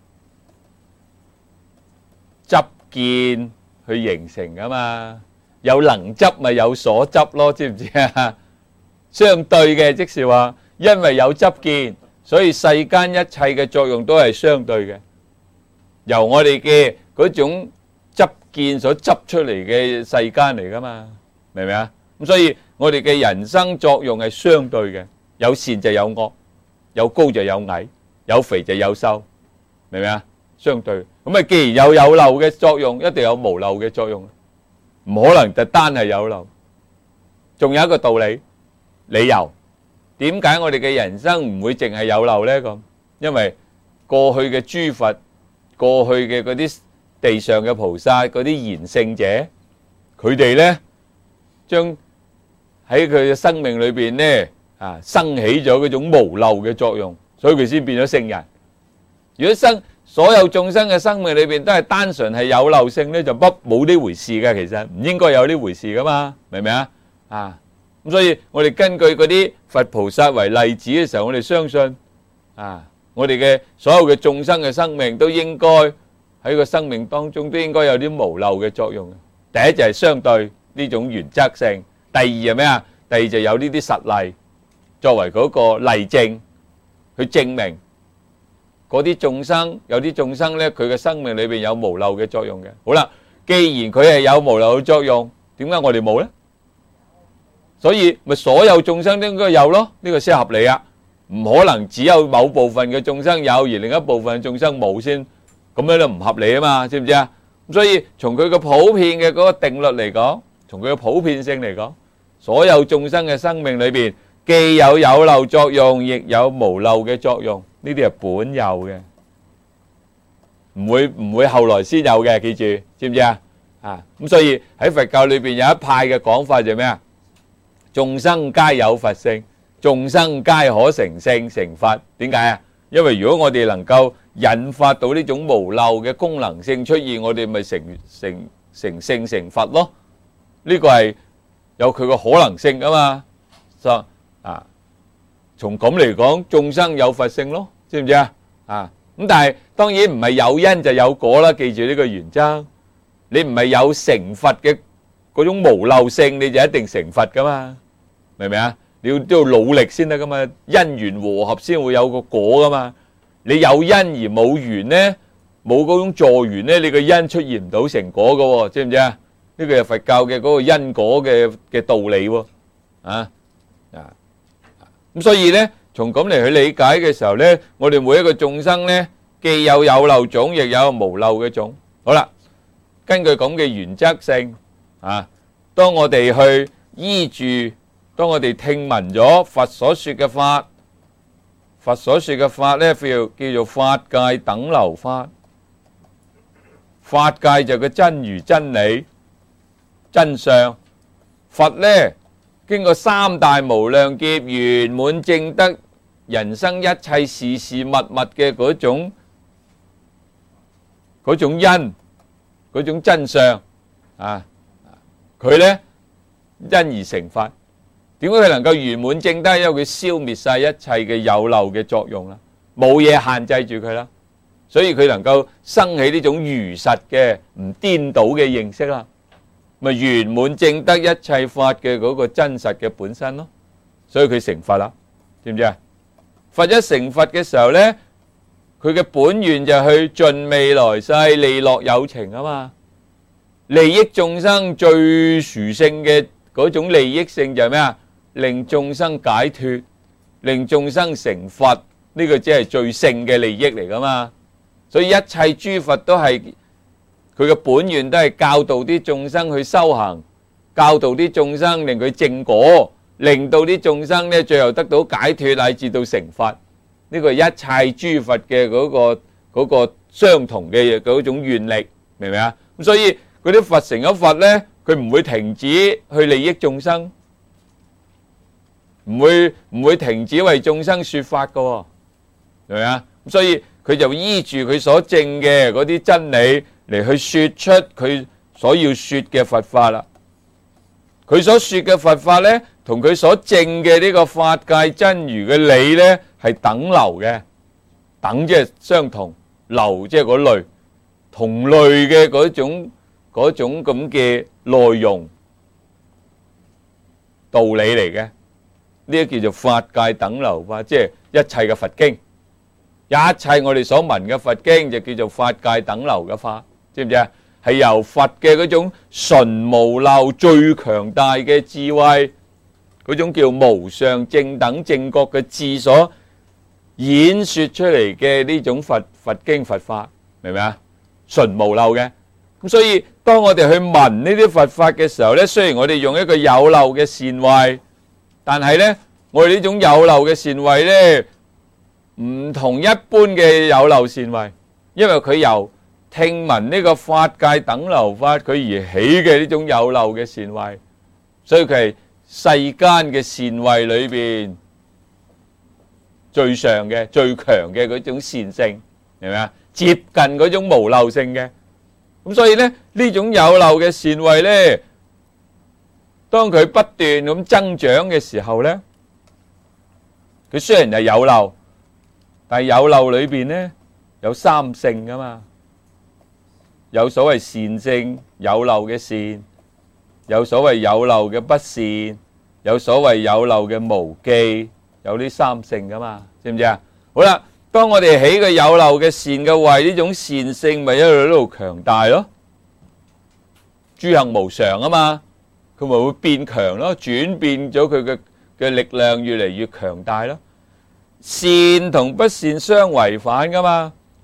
執見去形成噶嘛，有能執咪有所執咯，知唔知啊？相對嘅，即是話，因為有執見，所以世間一切嘅作用都係相對嘅，由我哋嘅嗰種執見所執出嚟嘅世間嚟噶嘛，明唔明啊？咁所以我哋嘅人生作用係相對嘅，有善就有惡，有高就有矮，有肥就有瘦，明唔明啊？相對。咁啊，既然有漏嘅作用，一定有無漏嘅作用，唔可能就單係有漏。仲有一個道理、理由，點解我哋嘅人生唔會淨係有漏呢？咁，因為過去嘅諸佛、過去嘅嗰啲地上嘅菩薩、嗰啲賢聖者，佢哋呢將喺佢嘅生命裏邊呢生起咗嗰種無漏嘅作用，所以佢先變咗聖人。如果所有眾生嘅生命裏邊都係單純係有漏性咧，就冇呢回事嘅，其實唔應該有呢回事噶嘛，明唔明啊？咁所以我哋根據嗰啲佛菩薩為例子嘅時候，我哋相信我哋嘅所有嘅眾生嘅生命都應該喺個生命當中都應該有啲無漏嘅作用。第一就係相對呢種原則性，第二係咩啊？第二就有呢啲實例作為嗰個例證去證明。嗰啲眾生，有啲眾生咧，佢嘅生命裏邊有無漏嘅作用嘅。好啦，既然佢係有無漏嘅作用，點解我哋冇咧？所以咪所有眾生都應該有咯，呢個先合理啊！唔可能只有某部分嘅眾生有，而另一部分嘅眾生冇先，咁咁樣都唔合理啊嘛，知唔知啊？所以從佢個普遍嘅嗰個定律嚟講，從佢嘅普遍性嚟講，所有眾生嘅生命裏邊，既有有漏作用，亦有無漏嘅作用，呢啲係本有嘅，唔會後來先有嘅，記住，知唔知啊？咁所以喺佛教裏邊有一派嘅講法就係咩啊？眾生皆有佛性，眾生皆可成聖成佛。點解啊？因為如果我哋能夠引發到呢種無漏嘅功能性出現，我哋咪成聖成佛咯。呢個係有佢個可能性噶嘛。從咁嚟講，眾生有佛性咯，知唔知啊？咁但係當然唔係有因就有果啦，記住呢個原則。你唔係有成佛嘅嗰種無漏性，你就一定成佛噶嘛？明唔明啊？你都要努力先得噶嘛，因緣和合先會有個果噶嘛。你有因而冇緣呢，冇嗰種助緣呢，你個因出現唔到成果噶喎，知唔知啊？呢個係佛教嘅嗰個因果嘅道理喎。咁所以呢，從咁嚟去理解嘅時候呢，我哋每一個眾生呢，既有有漏種，亦有無漏嘅種。好啦。根據咁嘅原則性，當我哋去依住，當我哋聽聞咗佛所說嘅法，佛所說嘅法呢，叫做法界等流法。法界就個真如真理真相。佛呢，經過三大無量劫圓滿證得人生一切事事物物嘅嗰種因。嗰種真相佢呢因而成佛。點解佢能夠圓滿證得？因為佢消滅晒一切嘅有漏嘅作用啦，冇嘢限制住佢啦，所以佢能夠生起呢種如實嘅唔顛倒嘅認識啦，咪圓滿證得一切法嘅嗰個真實嘅本身咯。所以佢成佛啦，知唔知啊？佛一成佛嘅時候呢，佢嘅本願就去盡未來世利樂有情啊嘛，利益眾生最殊勝嘅嗰種利益性就係咩啊？令眾生解脫，令眾生成佛，呢個只係最勝嘅利益嚟噶嘛。所以一切諸佛都係佢嘅本願，都係教導啲眾生去修行，教導啲眾生令佢證果，令到啲眾生呢最後得到解脫，乃至到成佛。呢個係一切諸佛嘅嗰個相同嘅嗰種願力，明唔明啊？咁所以嗰啲佛成咗佛呢，佢唔會停止去利益眾生，唔會停止為眾生說法㗎喎，明唔明啊？咁所以佢就依住佢所證嘅嗰啲真理嚟去說出佢所要說嘅佛法啦。佢所說嘅佛法呢，同佢所證嘅呢個法界真如嘅理呢，係等流嘅。等即係相同，流即係嗰類，同類嘅嗰種咁嘅內容道理嚟嘅。呢個叫做法界等流法，即係一切嘅佛經，一切我哋所聞嘅佛經就叫做法界等流嘅法，知唔知啊？係由佛嘅嗰種純無漏最強大嘅智慧，嗰種叫無上正等正覺嘅智所演說出嚟嘅呢種佛經佛法，明唔明啊？純無漏嘅。咁所以當我哋去聞呢啲佛法嘅時候呢，雖然我哋用一個有漏嘅善慧，但係呢，我哋呢種有漏嘅善慧呢，唔同一般嘅有漏善慧，因為佢由聽聞呢個法界等流法佢而起嘅呢種有漏嘅善慧，所以佢係世間嘅善慧裏邊最上嘅、最強嘅嗰種善性，明唔明啊？接近嗰種無漏性嘅。咁所以呢，呢種有漏嘅善慧呢，當佢不斷咁增長嘅時候呢，佢雖然係有漏，但係有漏裏邊呢，有三性噶嘛。有所謂善性有漏嘅善，有所謂有漏嘅不善，有所謂有漏嘅無記，有呢三性噶嘛，知唔知啊？好啦，當我哋起個有漏嘅善嘅慧，呢種善性咪一路強大咯。諸行無常啊嘛，佢咪會變強咯，轉變咗佢嘅力量越嚟越強大咯。善同不善相違反噶嘛。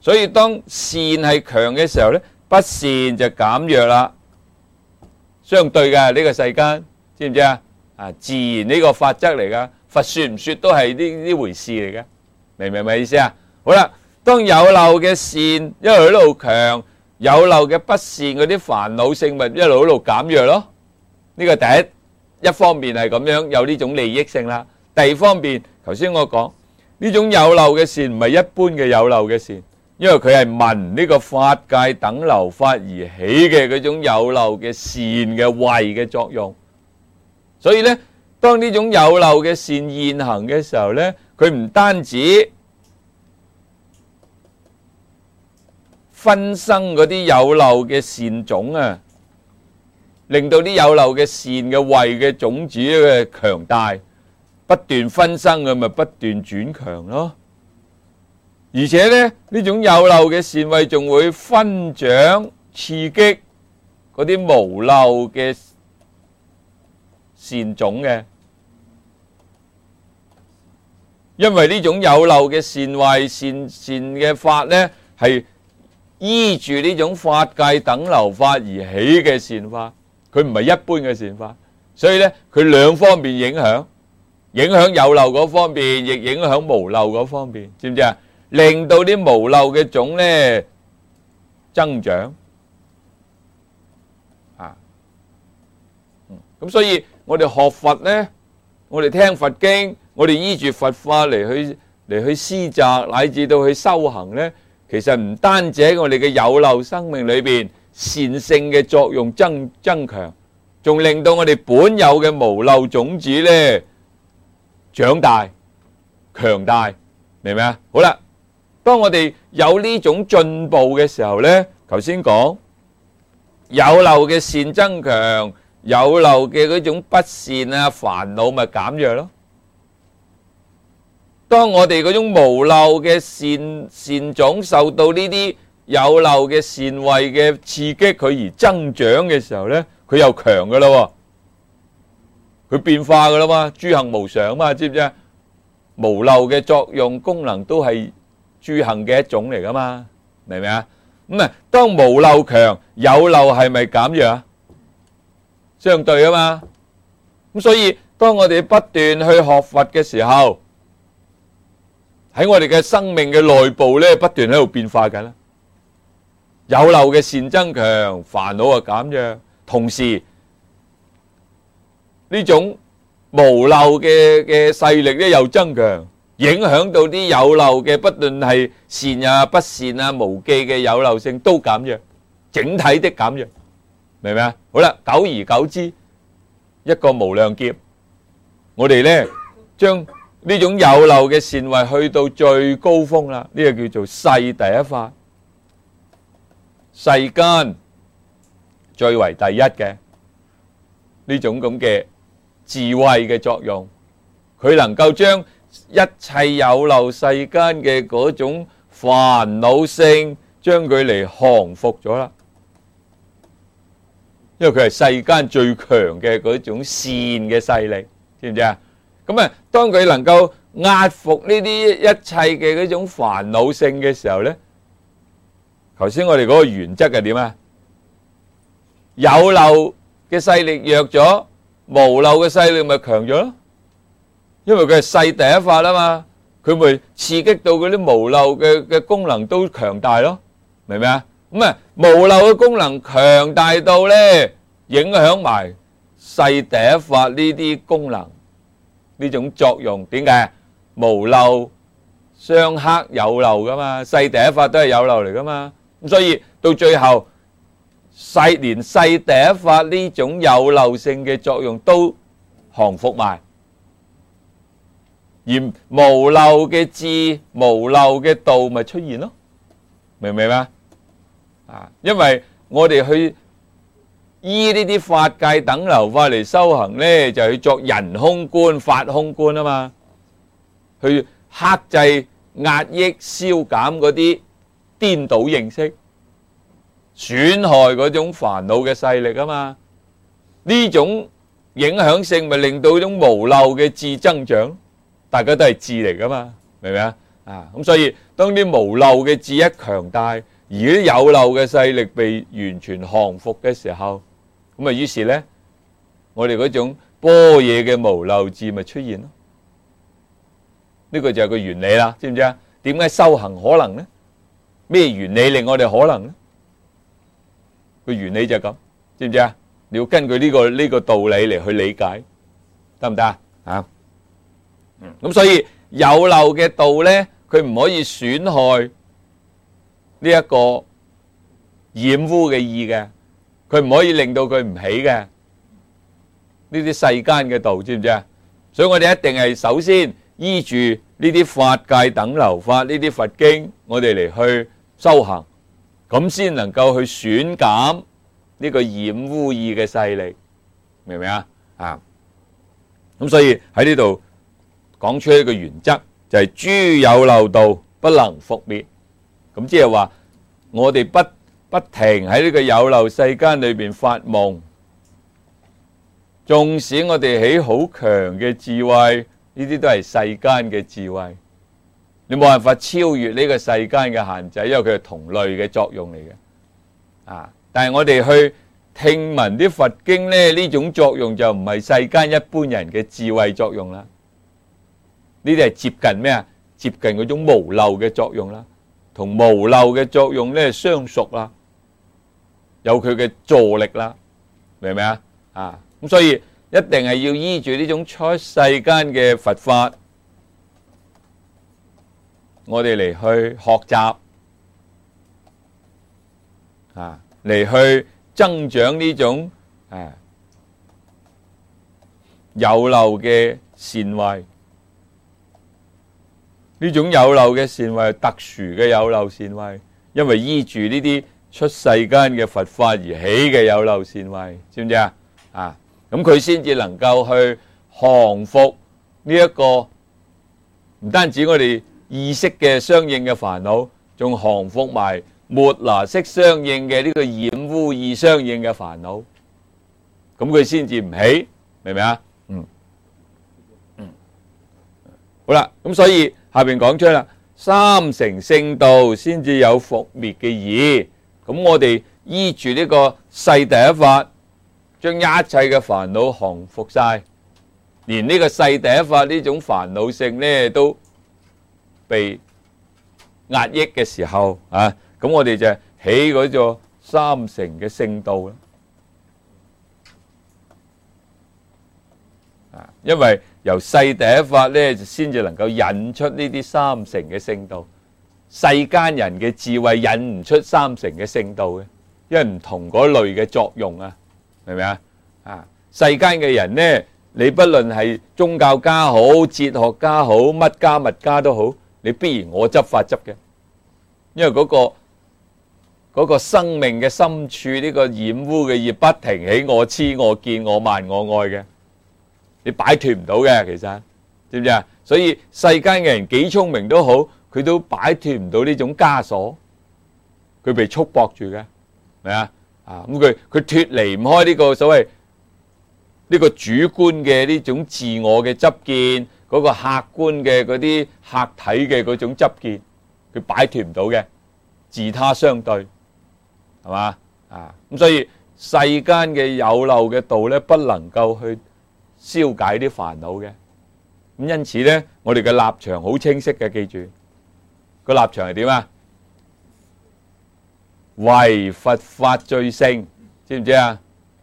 所以當善係強嘅時候咧，不善就減弱啦。相對嘅呢個世間，知唔知啊？自然呢個法則嚟噶，佛說唔說都係呢回事嚟嘅，明唔明咩意思啊？好啦，當有漏嘅善一路強，有漏嘅不善嗰啲煩惱性咪一路減弱咯。呢個第一方面係咁樣有呢種利益性啦。第二方面，頭先我講呢種有漏嘅善唔係一般嘅有漏嘅善，因為佢係聞呢個法界等流法而起嘅嗰種有漏嘅善嘅慧嘅作用。所以呢，當呢種有漏嘅善現行嘅時候呢，佢唔單止分生嗰啲有漏嘅善種啊，令到啲有漏嘅善嘅慧嘅種子嘅強大，不斷分生嘅咪不斷轉強咯。而且呢，呢種有漏嘅善慧仲會分長刺激嗰啲無漏嘅善種嘅，因為呢種有漏嘅善慧善嘅法呢，係依住呢種法界等流法而起嘅善法，佢唔係一般嘅善法，所以呢，佢兩方面影響有漏嗰方面，亦影響無漏嗰方面，知唔知啊？令到啲無漏嘅種呢增長咁所以我哋學佛呢，我哋聽佛經，我哋依住佛法嚟去施責，乃至到去修行呢，其實唔單止喺我哋嘅有漏生命裏邊善性嘅作用增強，仲令到我哋本有嘅無漏種子呢長大強大，明唔明啊？好啦，當我哋有呢種進步嘅時候呢，頭先講有漏嘅善增強，有漏嘅嗰種不善啊煩惱咪減弱咯。當我哋嗰種無漏嘅善種受到呢啲有漏嘅善慧嘅刺激，佢而增長嘅時候呢，佢又強噶啦，佢變化噶啦嘛，諸行無常嘛，知唔知啊？無漏嘅作用功能都係諸行嘅一種嚟噶嘛，明唔明啊？咁啊，當無漏強，有漏係咪減弱啊？相對啊嘛，咁所以當我哋不斷去學佛嘅時候，喺我哋嘅生命嘅內部咧，不斷喺度變化緊啦。有漏嘅善增強，煩惱啊減弱，同時呢種無漏嘅勢力咧又增強，影響到啲有漏嘅，不論係善啊、不善啊、無記嘅有漏性都減弱，整體的減弱。明唔明啊？好啦，久而久之，一個無量劫，我哋呢將呢種有漏嘅善慧去到最高峰啦。呢個叫做世第一法，世間最為第一嘅呢種咁嘅智慧嘅作用，佢能夠將一切有漏世間嘅嗰種煩惱性，將佢嚟降服咗啦。因為佢係世間最強嘅嗰種善嘅勢力，知唔知啊？咁啊，當佢能夠壓服呢啲一切嘅嗰種煩惱性嘅時候咧，頭先我哋嗰個原則係點啊？有漏嘅勢力弱咗，無漏嘅勢力咪強咗咯。因為佢係世第一法啊嘛，佢咪刺激到嗰啲無漏嘅功能都強大咯，明唔明啊？咁啊，無漏嘅功能強大到咧，影響埋世第一法呢啲功能，呢種作用。點解？無漏相克有漏噶嘛，世第一法都係有漏嚟噶嘛。咁所以到最後，連世第一法呢種有漏性嘅作用都降服埋，而無漏嘅智、無漏嘅道咪出現咯，明唔明啊？因為我哋去依呢啲法界等流法嚟修行呢，就去作人空觀、法空觀啊嘛，去克制、壓抑、消減嗰啲顛倒認識、損害嗰種煩惱嘅勢力啊嘛。呢種影響性咪令到呢種無漏嘅智增長，大家都係智嚟噶嘛，明唔明啊？ 咁所以當啲無漏嘅智一強大，而啲有漏嘅勢力被完全降服嘅時候，咁啊於是呢，我哋嗰種般若嘅無漏智咪出現咯。呢個就係個原理啦，知唔知啊？點解修行可能呢？咩原理令我哋可能呢？個原理就係咁，知唔知啊？你要根據呢個道理嚟去理解，得唔得啊？咁所以有漏嘅道呢，佢唔可以損害呢一個染污嘅意嘅，佢唔可以令到佢唔起嘅。呢啲世間嘅道，知唔知啊？所以我哋一定係首先依住呢啲法界等流法，呢啲佛經，我哋嚟去修行，咁先能夠去損減呢個染污意嘅勢力，明唔明啊？咁所以喺呢度講出一個原則，就係諸有漏道不能伏滅。咁即係話我哋不停喺呢個有漏世間裏邊發夢，縱使我哋起好強嘅智慧，呢啲都係世間嘅智慧，你冇辦法超越呢個世間嘅限制，因為佢係同類嘅作用嚟嘅。但係我哋去聽聞啲佛經呢，呢種作用就唔係世間一般人嘅智慧作用啦。呢啲係接近咩啊？接近嗰種無漏嘅作用啦，同無漏嘅作用呢相屬啦，有佢嘅助力啦，明唔明啊？咁所以一定係要依住呢種出世間嘅佛法，我哋嚟去學習，嚟去增長呢種有漏嘅善慧。呢種有漏嘅善慧係特殊嘅有漏善慧，因為依住呢啲出世間嘅佛法而起嘅有漏善慧，知唔知啊？咁佢先至能夠去降服呢一個唔單止我哋意識嘅相應嘅煩惱，仲降服埋末那識相應嘅呢個染污意相應嘅煩惱，咁佢先至唔起，明唔明啊？好啦，咁所以下邊講出啦，三乘聖道先至有伏滅嘅義。咁我哋依住呢個世第一法，將一切嘅煩惱降服晒，連呢個世第一法呢種煩惱性呢都被壓抑嘅時候，咁我哋就起嗰個三乘嘅聖道啦。因為由世第一法呢，就先至能夠引出呢啲三乘嘅聖道。世間人嘅智慧引唔出三乘嘅聖道嘅，因為唔同嗰類嘅作用啊，明唔明啊？世間嘅人呢，你不論係宗教家好、哲學家好、乜家物家都好，你必然我執法執嘅，因為嗰個生命嘅深處呢個染污嘅業不停起我痴、我見、我慢、我愛嘅。你擺脫唔到嘅，其實知唔知啊？所以世間嘅人幾聰明都好，佢都擺脫唔到呢種枷鎖，佢被束縛住嘅，明啊？咁佢脫離唔開呢個所謂呢個主觀嘅呢種自我嘅執見，嗰個客觀嘅嗰啲客體嘅嗰種執見，佢擺脫唔到嘅，自他相對，係嘛？咁所以世間嘅有漏嘅道咧，不能夠去消解啲煩惱嘅。咁因此咧，我哋嘅立場好清晰嘅，記住個立場係點啊？唯佛法最勝，知唔知啊？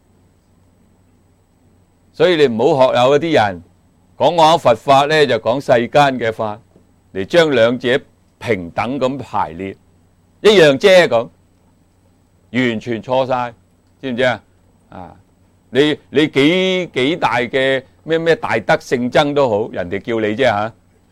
所以你唔好學有嗰啲人講佛法咧，就講世間嘅法嚟將兩者平等咁排列，一樣啫咁，完全錯晒，知唔知啊？你幾大嘅咩大德聖僧都好，人哋叫你啫嚇，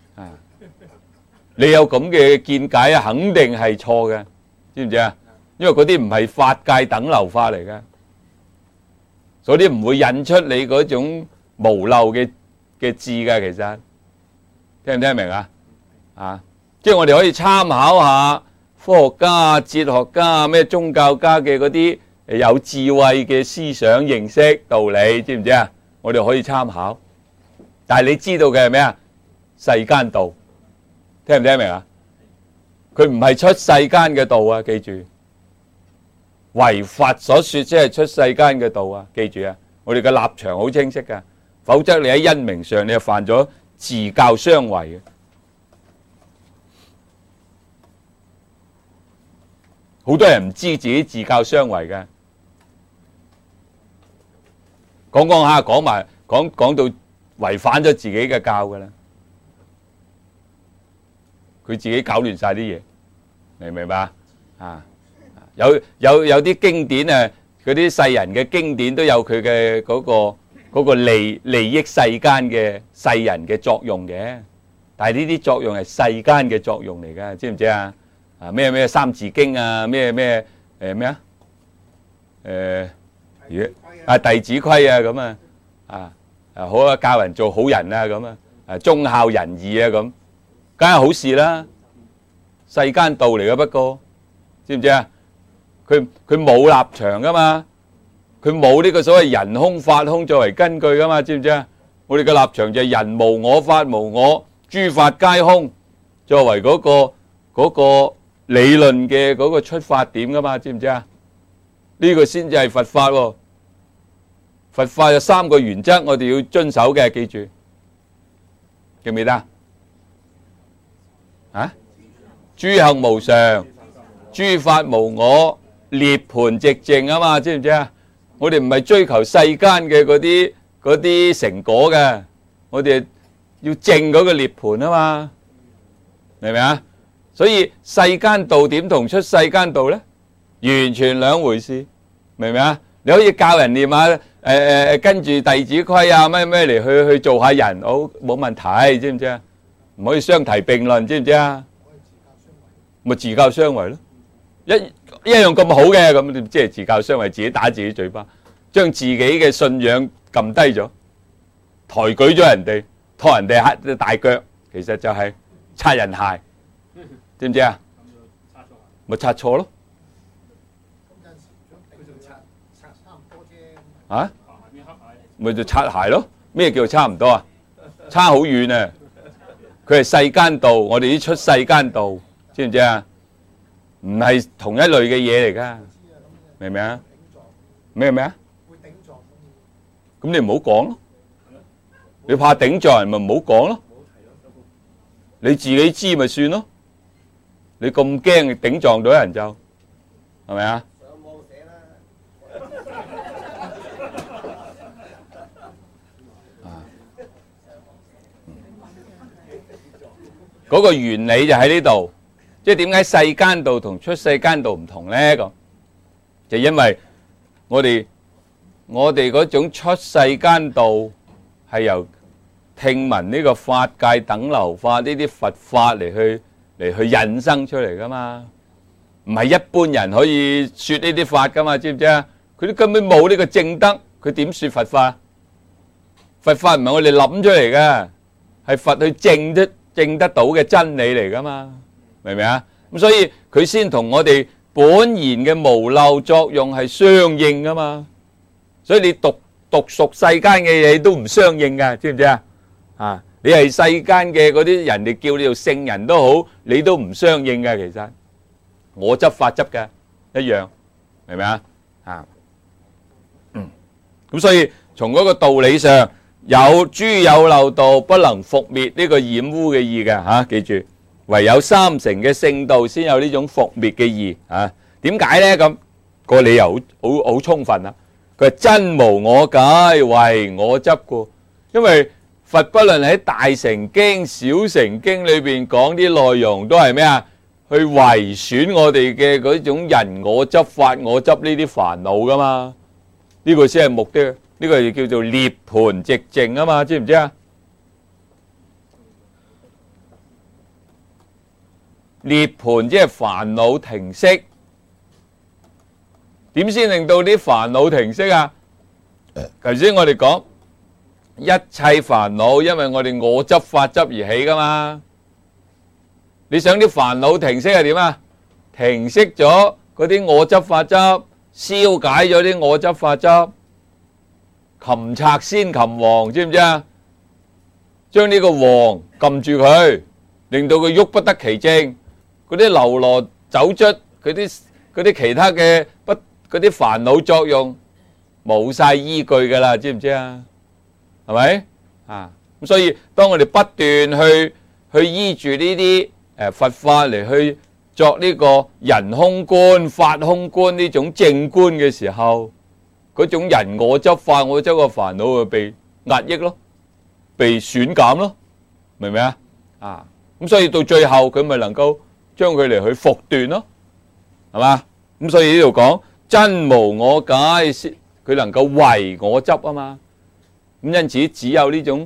你有咁嘅見解啊，肯定係錯嘅，知唔知啊？因為嗰啲唔係法界等流法嚟嘅，嗰啲唔會引出你嗰種無漏嘅智嘅，其實聽唔聽明啊？即係我哋可以參考下科學家、哲學家、咩宗教家嘅嗰啲有智慧嘅思想、認識、道理，知唔知啊？我哋可以參考，但係你知道嘅係咩啊？世間道，聽聽唔聽明啊？佢唔係出世間嘅道啊，記住，唯佛所說先係出世間嘅道啊，記住啊！我哋嘅立場好清晰噶，否則你喺因明上你就犯咗自教相違嘅。好多人唔知自己自教相違嘅，講講下講到違反咗自己嘅教噶啦，佢自己搞亂晒啲嘢，明唔明白啊？有啲經典啊，嗰啲世人嘅經典都有佢嘅嗰個利益世間嘅世人嘅作用嘅，但係呢啲作用係世間嘅作用嚟噶，知唔知啊？啊咩三字經啊，咩咩弟子規啊咁啊，好啊，教人做好人啊咁啊，忠孝仁義啊咁，梗係好事啦，世間道嚟嘅，不過知唔知啊？佢冇立場噶嘛，佢冇呢個所謂人空法空作為根據噶嘛，知唔知啊？我哋嘅立場就係人無我法無我，諸法皆空，作為嗰個理論嘅嗰個出發點噶嘛，知唔知啊？呢個先至係佛法喎。佛法有3個原則，我哋要遵守嘅，記住，記唔記得啊？諸行無常，諸法無我，涅槃寂靜啊嘛，知唔知啊？我哋唔係追求世間嘅嗰啲成果嘅，我哋要證嗰個涅槃啊嘛，明唔明啊？所以世間道點同出世間道咧，完全兩回事，明唔明啊？你可以教人念下跟住弟子規啊咩嚟去做下人，好冇問題，知唔知啊？唔可以相提並論，知唔知啊？咪自教相違咯，一樣咁好嘅，咁即係自教相違，自己打自己嘴巴，將自己嘅信仰撳低咗，抬舉咗人哋，拖人哋大腳，其實就係擦人鞋，知唔知啊？咪擦錯咯。啊，咪就擦鞋咯？咩叫差唔多啊？差好遠啊！佢係世間道，我哋啲出世間道，知唔知啊？唔係同一類嘅嘢嚟噶，明唔明啊？咩啊？咁你唔好講咯，你怕頂撞人咪唔好講咯，你自己知咪算咯。你咁驚頂撞到人就係咪啊？嗰個原理就喺呢度，即係點解世間道同出世間道唔同咧？咁就因為我哋嗰種出世間道係由聽聞呢個法界等流法呢啲佛法嚟去引生出嚟噶嘛，唔係一般人可以說呢啲法噶嘛，知唔知啊？佢都根本冇呢個證德，佢點說佛法？佛法唔係我哋諗出嚟嘅，係佛去證得到嘅真理嚟噶嘛，明唔明啊？咁所以佢先同我哋本然嘅無漏作用係相應噶嘛，所以你讀熟世間嘅嘢都唔相應噶，知唔知啊？啊，你係世間嘅嗰啲人哋叫你做聖人都好，你都唔相應噶，其實我執法執嘅一樣，明唔明啊？啊，咁所以從嗰個道理上。有諸有漏道不能復滅呢個染污嘅意嘅吓，記住，唯有三乘嘅聖道先有呢種復滅嘅意啊。點解咧？咁個理由好充分啦。佢係真無我解，唯我執故。因為佛不論喺大乘經、小乘經裏邊講啲內容都係咩啊？去圍損我哋嘅嗰種人我執、法我執呢啲煩惱噶嘛？呢個先係目的。呢個就叫做涅槃寂靜啊嘛，知唔知啊？涅槃即係煩惱停息，點先令到啲煩惱停息啊？頭先我哋講一切煩惱，因為我哋我執法執而起噶嘛。你想啲煩惱停息係點啊？停息咗嗰啲我執法執，消解咗啲我執法執。擒賊先擒王，知唔知啊？將呢個王撳住佢， 令到佢喐不得其正，嗰啲流羅走出嗰啲其他嘅嗰啲煩惱作用冇晒依據噶啦，知唔知啊？係咪啊？咁所以當我哋不斷去依住呢啲佛法嚟去作呢個人空觀、法空觀呢種正觀嘅時候，嗰種人我執、法我執嘅煩惱會被壓抑咯，被損減咯，明唔明啊？啊，咁所以到最後佢咪能夠將佢嚟去復斷咯，係嘛？咁所以呢度講真無我解，佢能夠為我執啊嘛。咁因此只有呢種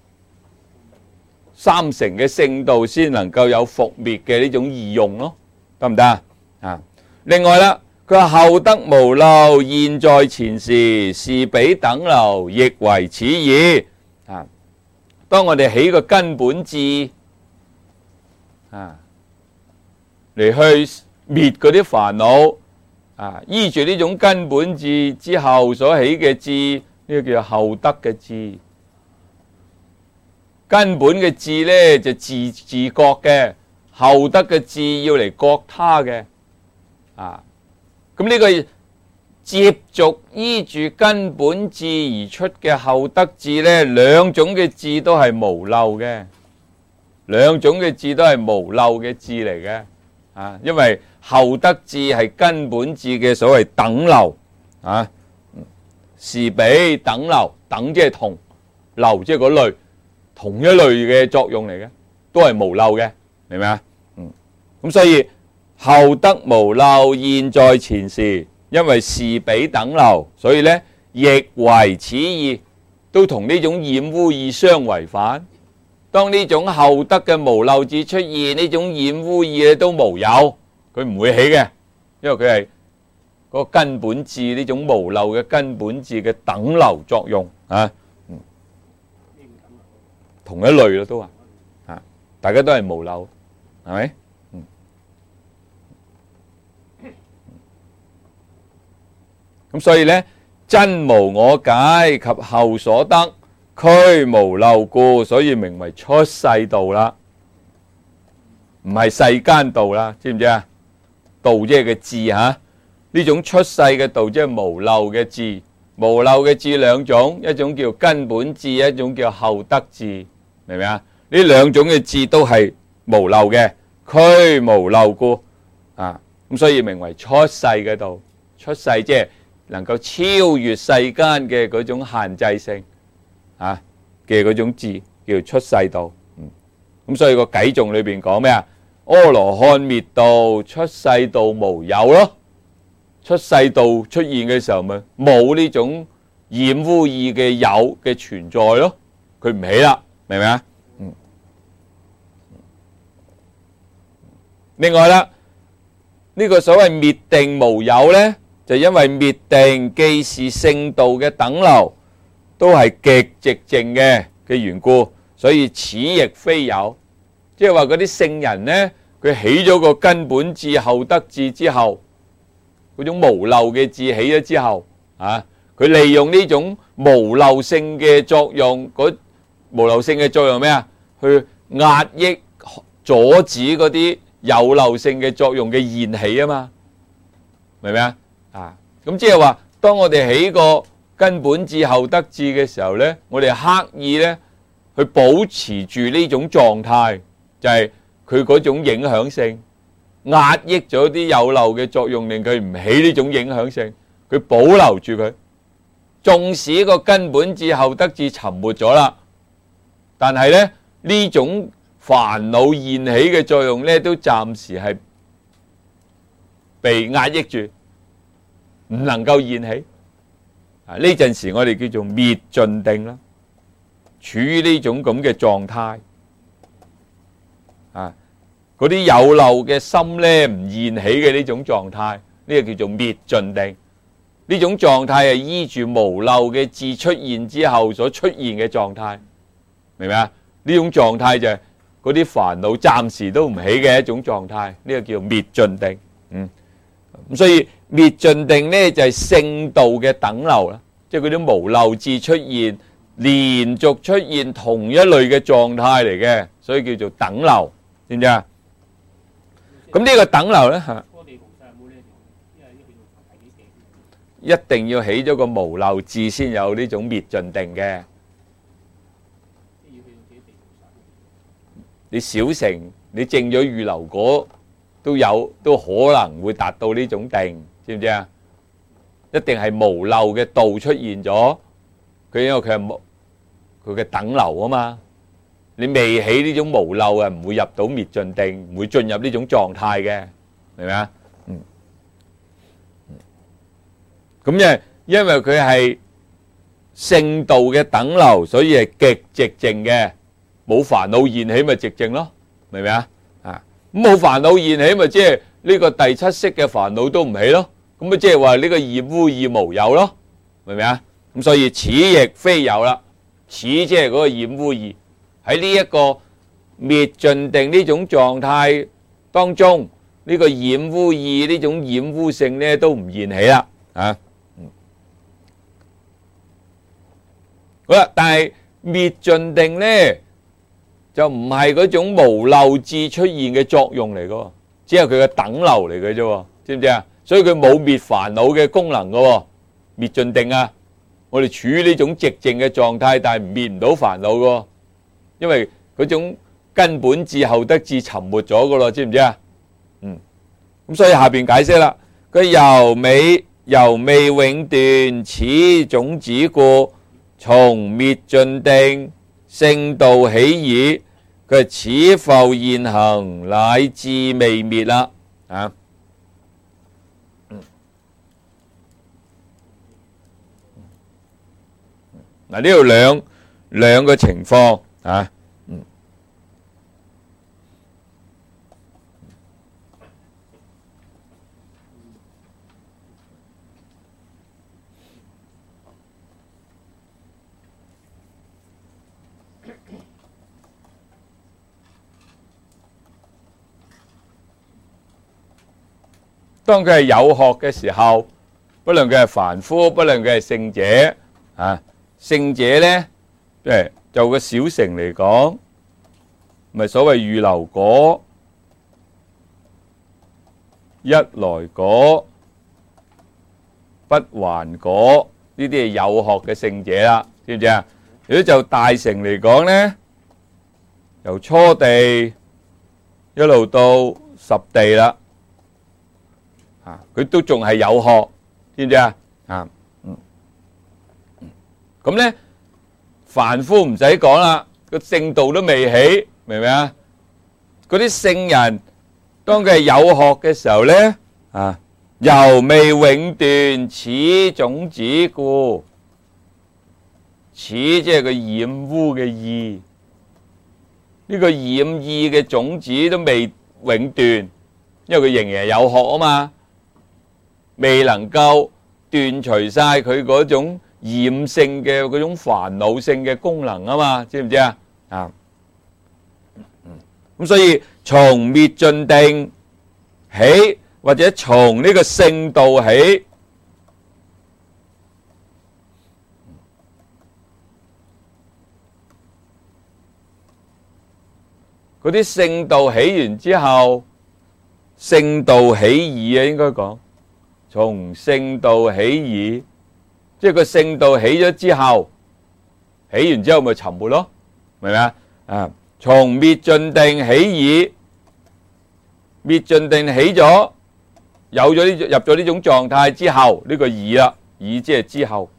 三乘嘅聖道先能夠有復滅嘅呢種義用咯，得唔得啊？另外啦，佢話後得無漏，現在前時，是彼等流，亦為此義。啊，當我哋起個根本智啊嚟去滅嗰啲煩惱啊，依住呢種根本智之後所起嘅智，呢個叫後得嘅智。根本嘅智呢就自覺嘅，後得嘅智要嚟覺他嘅。啊，咁呢個接續依住根本智而出嘅後得智呢，兩種嘅智都係無漏嘅，兩種嘅智都係無漏嘅智嚟嘅。啊，因為後得智係根本智嘅所謂等流。啊，是彼等流，等即係同，流即係嗰類，同一類嘅作用嚟嘅，都係無漏嘅，明唔明啊？咁所以後得無漏，現在前時，因為是彼等流，所以呢亦為此義，都同呢種染污意相違反。當呢種後得嘅無漏智出現，呢種染污意咧都無有，佢唔會起嘅，因為佢係嗰個根本智呢種無漏嘅根本智嘅等流作用啊，同一類咯都話啊，大家都係無漏，係咪？咁所以呢，真無我解及後所得，俱無漏故，所以名為出世道啦，唔係世間道啦，知唔知啊？道即係個智吓，呢種出世嘅道即係無漏嘅智，無漏嘅智兩種，一種叫根本智，一種叫後得智，明唔明啊？呢兩種嘅智都係無漏嘅，俱無漏故啊，咁所以名為出世嘅道，出世即係能夠超越世間嘅嗰種限制性啊嘅嗰種智，叫出世道。咁所以個偈頌裏邊講咩啊？阿羅漢滅道，出世道無有咯。出世道出現嘅時候咪冇呢種染污意嘅有嘅存在咯，佢唔起啦，明唔明啊？另外啦，呢個所謂滅定無有呢，就因為滅定既是聖道嘅等流，都係極寂靜嘅緣故，所以此亦非有。即係話嗰啲聖人呢，佢起咗個根本智後得智之後，嗰種無漏嘅智起咗之後，啊，佢利用呢種無漏性嘅作用，無漏性嘅作用咩啊？去壓抑、阻止嗰啲有漏性嘅作用嘅現起啊嘛，明唔明啊？啊，咁即係話，當我哋起個根本智後得智嘅時候呢，我哋刻意呢去保持住呢種狀態，就係佢嗰種影響性，壓抑咗啲有漏嘅作用，令佢唔起呢種影響性，佢保留住佢。縱使個根本智後得智沉沒咗啦，但係呢，呢種煩惱現起嘅作用呢，都暫時係被壓抑住，唔能夠現起。啊，呢陣時我哋叫做滅盡定啦，處於呢種咁嘅狀態。啊，嗰啲有漏嘅心呢，唔現起嘅呢種狀態，呢個叫做滅盡定。呢種狀態係依住無漏嘅智出現之後所出現嘅狀態，明唔明啊？呢種狀態就係嗰啲煩惱暫時都唔起嘅一種狀態，呢個叫滅盡定。咁所以滅盡定呢就係聖道嘅等流啦，即係嗰啲無漏智出現，連續出現同一類嘅狀態嚟嘅，所以叫做等流知唔知啊？咁呢個等流咧嚇，一定要起咗個無漏智先有呢種滅盡定嘅。你小乘，你證咗預流果都可能會達到呢種定，知唔知啊？一定係無漏嘅道出現咗，佢因為佢係佢嘅等流啊嘛。你未起呢種無漏啊，唔會入到滅盡定，唔會進入呢種狀態嘅，明唔明啊？咁因為佢係聖道嘅等流，所以係極寂靜嘅，冇煩惱現起咪寂靜咯，明唔明啊？啊，咁冇煩惱現起咪即係呢個第七識嘅煩惱都唔起咯，咁咪即係話呢個染污二無有咯，明唔明啊？咁所以此亦非有啦，此即係嗰個染污二。喺呢一個滅盡定呢種狀態當中，呢個染污二呢種染污性咧都唔現起啦，啊，好啦，但係滅盡定咧就唔係嗰種無漏智出現嘅作用嚟噶，只係佢嘅等流嚟嘅啫，知唔知啊？所以佢冇滅煩惱嘅功能噶，滅盡定啊，我哋處於呢種寂靜嘅狀態，但係滅唔到煩惱噶。因為嗰種根本智後得智沉沒咗噶咯，知唔知啊？咁所以下邊解釋啦，佢猶未永斷此種子故，從滅盡定聖道起已，佢此復現行乃至未滅啦，啊！嗱，呢度兩個情況。啊，當佢係有學嘅時候，不論佢係凡夫，不論佢係聖者，啊，聖者咧，即係。就個小乘嚟講，咪所謂預流果、一來果、不還果，呢啲係有學嘅聖者啦，知唔知啊？如果就大乘嚟講咧，由初地一路到十地啦，佢都仲係有學，知唔知啊？咁咧。凡夫唔使講啦，個聖道都未起，明唔明啊？嗰啲聖人當佢係有學嘅時候咧，猶未永斷此種子故，此即係個染污嘅意，呢個染意嘅種子都未永斷，因為佢仍然係有學啊嘛，未能夠斷除晒佢嗰種染性嘅嗰種煩惱性嘅功能啊嘛，知唔知啊？咁所以從滅盡定起，或者從呢個聖道起，嗰啲聖道起完之後，聖道起已啊，應該講從聖道起已。即係個聖道起咗之後，起完之後咪沉沒咯，明唔明啊？從滅盡定起已，滅盡定起咗，有咗呢入咗呢種狀態之後，呢個已啦，已即係之後，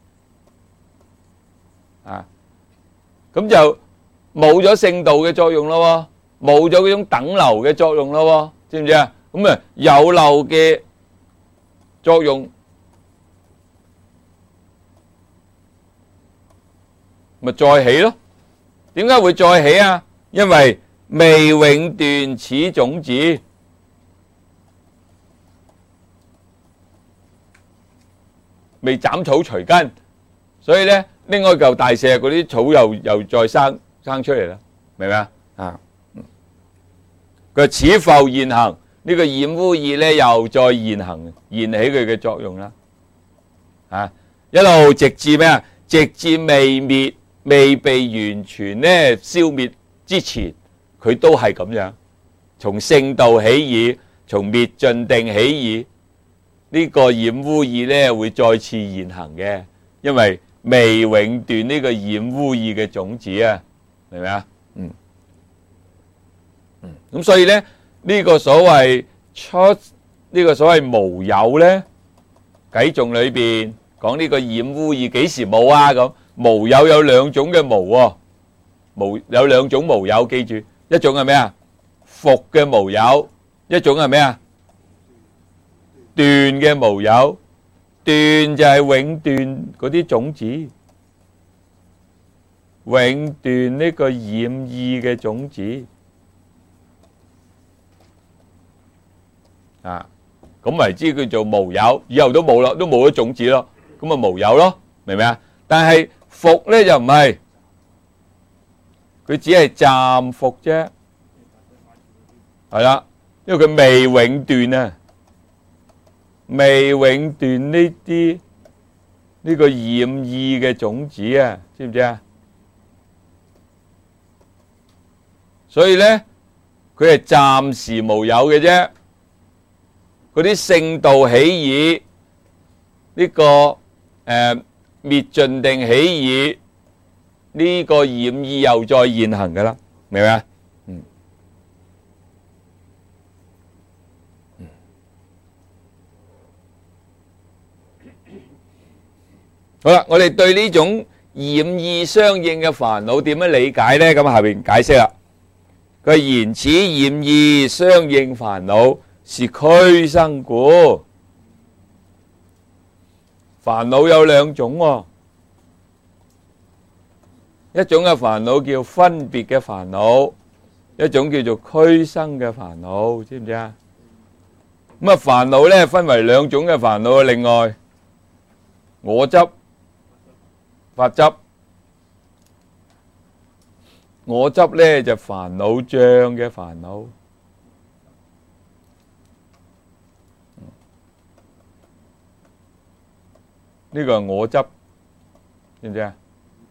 咁就冇咗聖道嘅作用咯，冇咗嗰種等流嘅作用咯，知唔知啊？咁啊有漏嘅作用。咪再起咯？點解會再起啊？因為未永斷此種子，未斬草除根，所以咧拎開嚿大石，嗰啲草又再生出嚟啦，明唔明啊？佢此復現行，呢個染污二咧又再現行，現起佢嘅作用啦。一路直至咩啊？直至未滅。未被完全咧消滅之前，佢都係咁樣， 從聖道起已，從滅盡定起已，呢個染污意咧會再次現行嘅，因為未永斷呢個染污意嘅種子啊，明唔明啊？咁所以咧呢個所謂呢個所謂無有咧，偈頌裏邊講呢個染污意幾時冇啊？咁無有有兩種嘅無喎，有兩種無有，記住，一種係咩啊？復嘅無有，一種係咩啊？斷嘅無有，斷就係永斷嗰啲種子，永斷呢個染意嘅種子啊，咁咪知叫做無有，以後都冇啦，都冇咗種子咯，咁咪無有咯，明唔明啊？但係復咧就唔係，佢只係暫復啫，係啦，因為佢未永斷啊。未永斷呢個染意嘅種子啊，知唔知啊？所以咧，佢係暫時無有嘅啫。嗰啲聖道起已，呢個滅盡定起已，呢個染意又再現行噶啦，明唔明啊？好啦，我哋對呢種染意相應嘅煩惱點樣理解呢？咁下邊解釋啦。佢言此染意相應煩惱是俱生故。煩惱有兩種喎，一種嘅煩惱叫分別嘅煩惱，一種叫做俱生嘅煩惱，知唔知啊？咁啊，煩惱呢分為兩種嘅煩惱，另外我執、法執。我執呢就煩惱障嘅煩惱，呢個係我執，知唔知啊？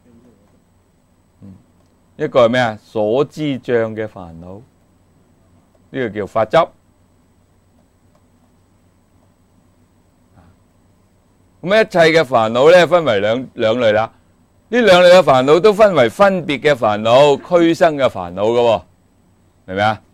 一個係咩啊？所知障嘅煩惱，呢個叫法執。咁一切嘅煩惱呢分為兩類啦。呢兩類嘅煩惱都分為分別嘅煩惱、俱生嘅煩惱嘅，明唔明啊？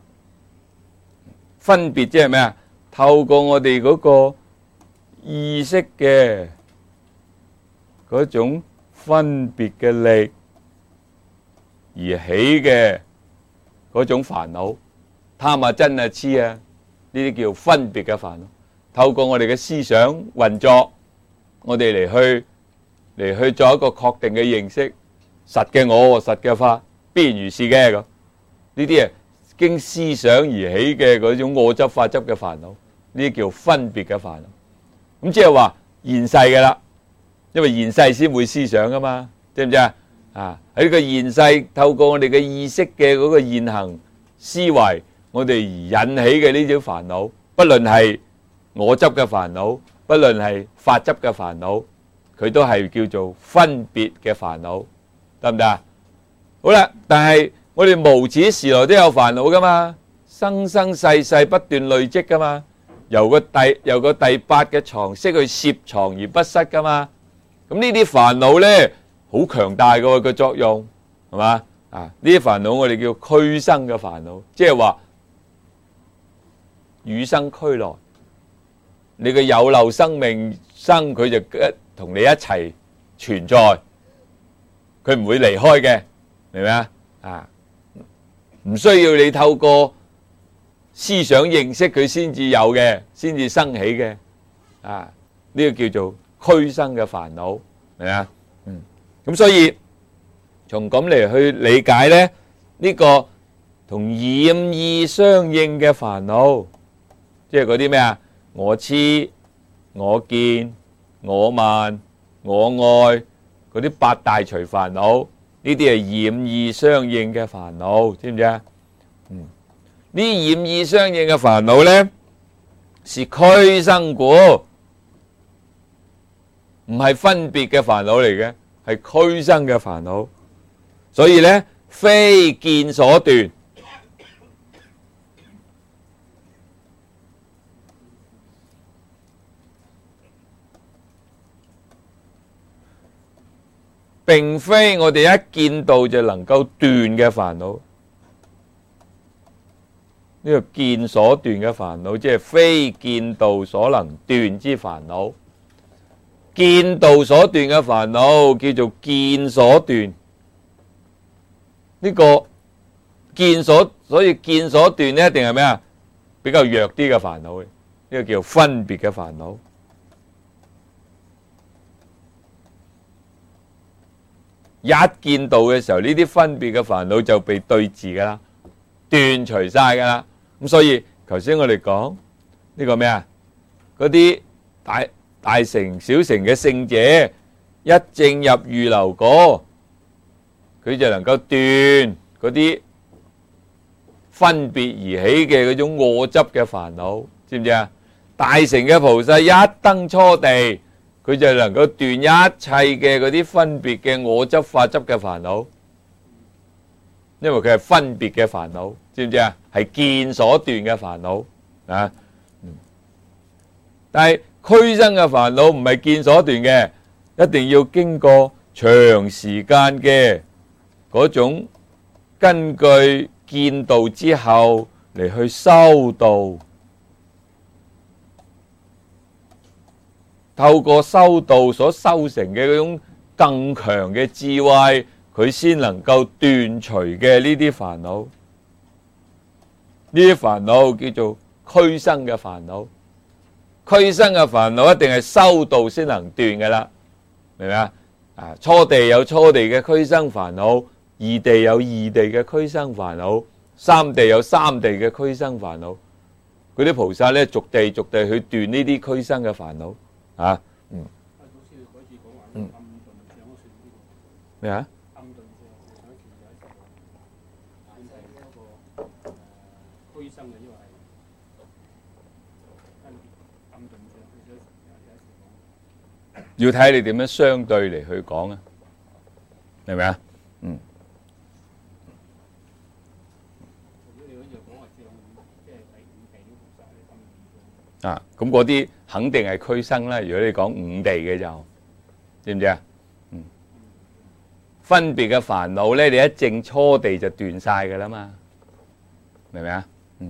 分別即係咩啊？透過我哋嗰個意識嘅嗰種分別嘅力而起嘅嗰種煩惱，貪啊、嗔啊、痴啊，呢啲叫分別嘅煩惱。透過我哋嘅思想運作，我哋嚟去做一個確定嘅認識，實嘅我、實嘅法，必然如是嘅咁。呢啲係經思想而起嘅嗰種我執、法執嘅煩惱，呢啲叫分別嘅煩惱。咁即係話現世嘅啦，因為現世先會思想噶嘛，知唔知啊？喺呢個現世，透過我哋嘅意識嘅嗰個現行思維，我哋而引起嘅呢種煩惱，不論係我執嘅煩惱，不論係法執嘅煩惱，佢都係叫做分別嘅煩惱，得唔得啊？好啦，但係我哋無始時來都有煩惱噶嘛，生生世世不斷累積噶嘛，由個第八嘅床識去攝床而不失噶嘛。咁呢啲煩惱咧好強大嘅個作用，係嘛？呢啲煩惱我哋叫俱生嘅煩惱，即係話與生俱來，你嘅有漏生命生佢就同你一齊存在，佢唔會離開嘅，明唔明啊？唔需要你透過思想認識佢先至有嘅，先至生起嘅，呢個叫做俱生嘅煩惱，明唔明啊？咁所以從咁嚟去理解咧，呢個同染意相應嘅煩惱，即係嗰啲咩啊？我痴、我見、我慢、我愛嗰啲八大隨煩惱，呢啲係染意相應嘅煩惱，知唔知啊？呢染意相應嘅煩惱咧，是俱生故，唔係分別嘅煩惱嚟嘅，係俱生嘅煩惱。所以咧，非見所斷， 並非我哋一見到就能夠斷嘅煩惱。呢個見所斷嘅煩惱，即係非見道所能斷之煩惱。見道所斷嘅煩惱叫做見所斷。呢個所以見所斷呢，一定係咩啊？比較弱啲嘅煩惱。呢個叫分別嘅煩惱。一見道嘅時候，呢啲分別嘅煩惱就被對治噶啦，斷除晒噶啦。咁所以頭先我哋講呢個咩啊？嗰啲大乘小乘嘅聖者一證入預流果，佢就能夠斷嗰啲分別而起嘅嗰種我執嘅煩惱，知唔知啊？大乘嘅菩薩一登初地，佢就能夠斷一切嘅嗰啲分別嘅我執法執嘅煩惱，因為佢係分別嘅煩惱，知唔知啊？係見所斷嘅煩惱啊！但係俱生嘅煩惱唔係見所斷嘅，一定要經過長時間嘅嗰種根據見道之後嚟去修道，透過修道所修成嘅嗰種更強嘅智慧，佢先能夠斷除嘅呢啲煩惱。呢啲煩惱叫做俱生嘅煩惱。俱生嘅煩惱一定係修道先能斷嘅啦，明唔明啊？初地有初地嘅俱生煩惱，二地有二地嘅俱生煩惱，三地有三地嘅俱生煩惱。嗰啲菩薩咧，逐地逐地去斷呢啲俱生嘅煩惱。咩啊？要睇你點樣相對嚟去講啊，明唔明啊？咁嗰啲肯定係俱生啦。如果你講五地嘅就，知唔知啊？分別嘅煩惱咧，你一證初地就斷晒㗎啦嘛，明唔明啊？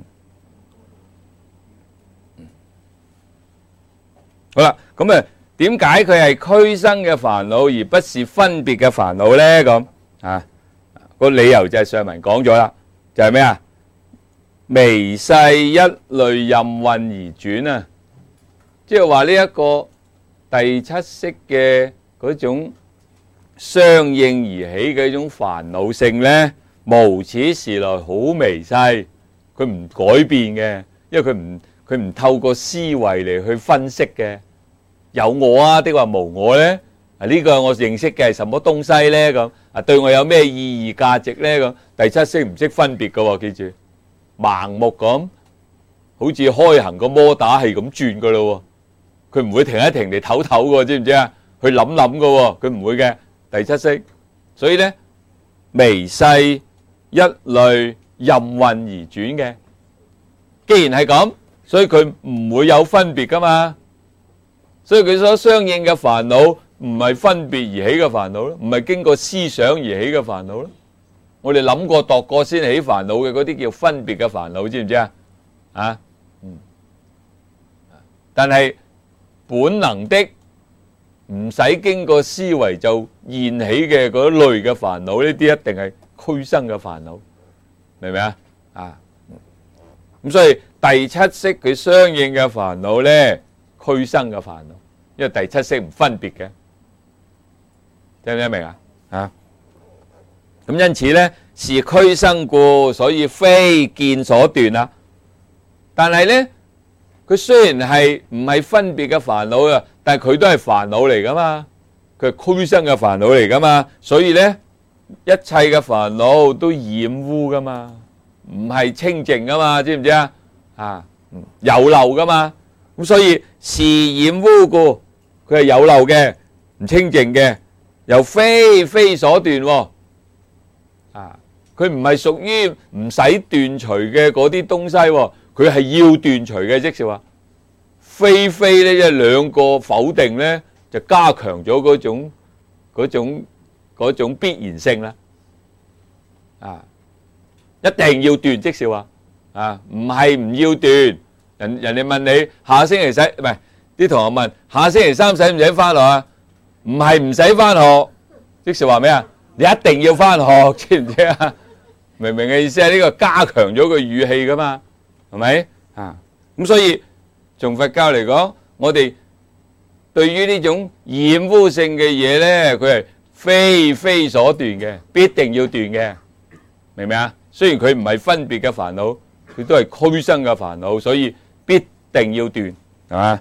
好啦，咁啊，點解佢係俱生嘅煩惱而不是分別嘅煩惱咧？咁個理由就係上文講咗啦，就係咩啊？微細一類任運而轉啊！即係話呢一個第七識嘅嗰種相應而起嘅一種煩惱性咧，無始時來好微細，佢唔改變嘅，因為佢唔透過思維嚟去分析嘅。有我啊，定話無我咧？呢個我認識嘅係什麼東西咧？咁對我有咩意義價值咧？咁第七識唔識分別㗎喎，記住，盲目咁，好似開行個摩打係咁轉㗎咯喎，佢唔會停一停嚟唞唞㗎，知唔知啊？去諗諗㗎喎，佢唔會嘅第七識。所以咧，微細一類任運而轉嘅，既然係咁，所以佢唔會有分別㗎嘛。所以佢所相應嘅煩惱唔係分別而起嘅煩惱咯，唔係經過思想而起嘅煩惱咯。我哋諗過度過先起煩惱嘅嗰啲叫分別嘅煩惱，知唔知啊？但係本能的唔使經過思維就現起嘅嗰類嘅煩惱，呢啲一定係俱生嘅煩惱，明唔明啊？咁所以第七識佢相應嘅煩惱咧，俱生嘅煩惱，因為第七識唔分別嘅，聽唔聽明啊？咁因此咧，是俱生故，所以非見所斷啦。但係咧，佢雖然係唔係分別嘅煩惱啊，但係佢都係煩惱嚟噶嘛，佢係俱生嘅煩惱嚟噶嘛，所以咧，一切嘅煩惱都染污噶嘛，唔係清淨噶嘛，知唔知啊？有漏噶嘛。咁所以是染污故，佢係有漏嘅，唔清淨嘅，又非所斷喎。佢唔係屬於唔使斷除嘅嗰啲東西喎，佢係要斷除嘅，即是話非咧，即係兩個否定咧，就加強咗嗰種嗰種必然性啦。一定要斷，即是話唔係唔要斷。人哋問你下星期唔係啲同學問下星期三使唔使翻學啊？唔係唔使翻學，即是話咩啊？你一定要翻學，知唔知啊？明唔明嘅意思係呢個加強咗個語氣噶嘛？係咪咁所以從佛教嚟講，我哋對於呢種染污性嘅嘢咧，佢係非所斷嘅，必定要斷嘅，明唔明啊？雖然佢唔係分別嘅煩惱，佢都係俱生嘅煩惱，所以必定要斷，係嘛？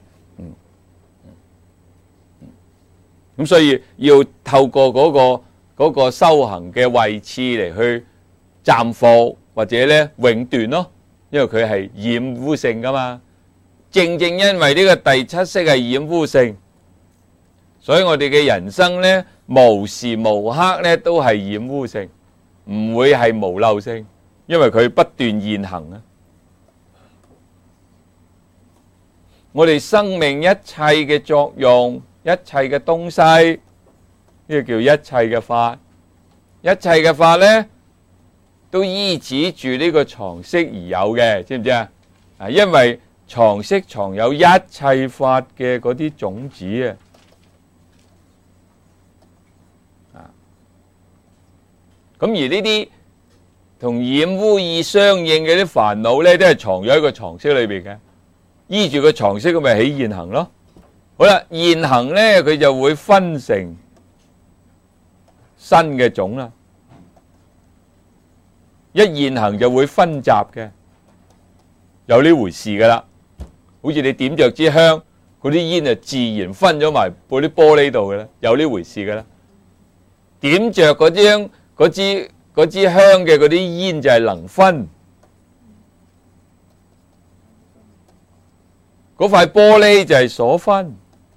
咁所以要透過嗰個修行嘅位次嚟去暫伏或者咧永斷咯，因為佢係染污性噶嘛。正正因為呢個第七識係染污性，所以我哋嘅人生咧無時無刻咧都係染污性，唔會係無漏性，因為佢不斷現行啊。我哋生命一切嘅作用，一切嘅東西，呢個叫一切嘅法，一切嘅法咧都依止住呢個常識而有嘅，知唔知啊？因為常識藏有一切法嘅嗰啲種子咁而呢啲同染污意相應嘅啲煩惱咧，都係藏咗喺個常識裏邊嘅，依住個常識咁咪起現行咯。好啦，現行咧佢就會分成新嘅種啦。一現行就會分集嘅，有呢回事噶啦。好似你點着支香，嗰啲煙就自然分咗埋嗰啲玻璃度嘅啦，有呢回事噶啦。點着嗰支香嘅嗰啲煙就係能分，嗰塊玻璃就係所分，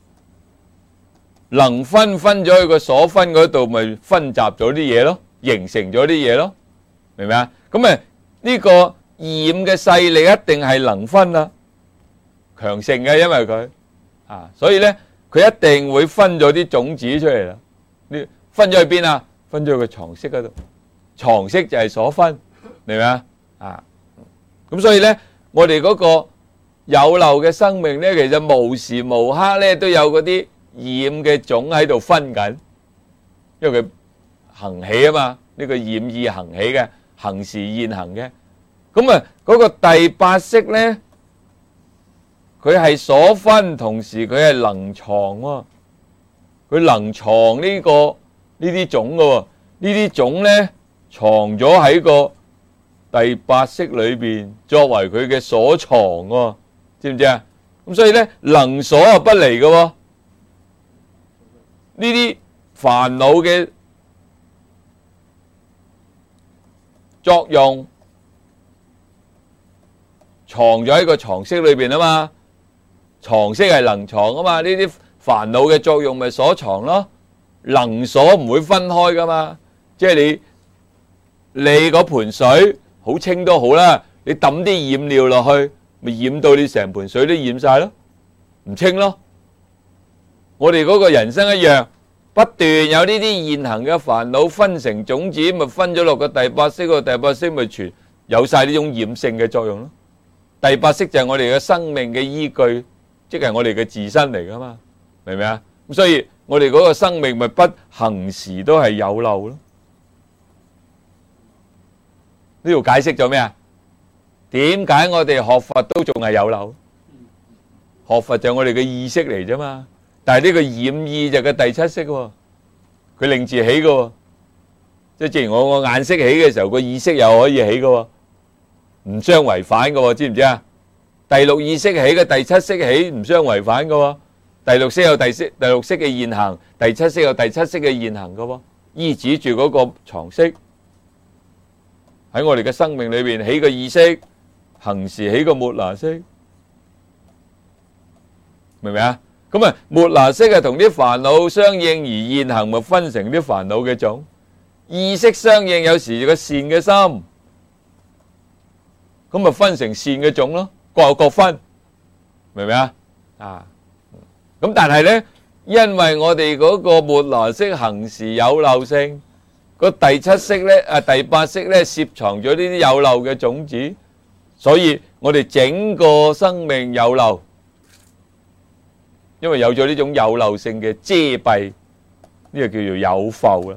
能分咗去個所分嗰度，咪分集咗啲嘢咯，形成咗啲嘢咯，明唔明啊？咁啊呢個染嘅勢力一定係能分啦，強盛嘅，因為佢所以咧佢一定會分咗啲種子出嚟啦。你分咗去邊啊？分咗去個常識嗰度，常識就係所分，明唔明啊？咁所以咧，我哋嗰個有漏嘅生命咧，其實無時無刻咧都有嗰啲染嘅種喺度分緊，因為佢行起啊嘛，呢個染意行起嘅，行時現行嘅。咁啊，嗰個第八識咧，佢係所分，同時佢係能藏喎，佢能藏呢啲種嘅喎，呢啲種咧藏咗喺個第八識裏邊，作為佢嘅所藏喎，知唔知啊？咁所以咧，能所啊不離嘅喎，呢啲煩惱嘅作用藏咗喺個常識裏邊啊嘛，常識係能藏啊嘛，呢啲煩惱嘅作用咪所藏咯。能所唔會分開噶嘛，即係你嗰盆水好清都好啦，你抌啲染料落去，咪染到你成盆水都染晒咯，唔清咯。我哋嗰個人生一樣，不斷有呢啲現行嘅煩惱分成種子，咪分咗落個第八識，個第八識咪全有晒呢種染性嘅作用咯。第八識就係我哋嘅生命嘅依據，即係我哋嘅自身嚟噶嘛，明唔明啊？咁所以我哋嗰個生命咪不行時都係有漏咯。呢度解釋咗咩啊？點解我哋學佛都仲係有漏？學佛就係我哋嘅意識嚟啫嘛。但係呢個染意就係個第七識喎，佢另自起嘅喎。即係正如我眼識起嘅時候，個意識又可以起嘅喎，唔相違反嘅喎，知唔知啊？第六意識起嘅第七識起唔相違反嘅喎。第六識有第六識嘅現行，第七識有第七識嘅現行嘅喎，依止住嗰個常識喺我哋嘅生命裏邊起個意識，行時起個末那識，明唔明啊？咁啊，末那識係同啲煩惱相應而現行，咪分成啲煩惱嘅種。意識相應，有時個善嘅心，咁咪分成善嘅種咯，各有各分，明唔明啊？咁但係咧， 因為我哋嗰個末那識行時有漏性，個第七識咧第八識咧攝藏咗呢啲有漏嘅種子，所以我哋整個生命有漏，因為有咗呢種有漏性嘅遮蔽，呢個叫做有覆啦。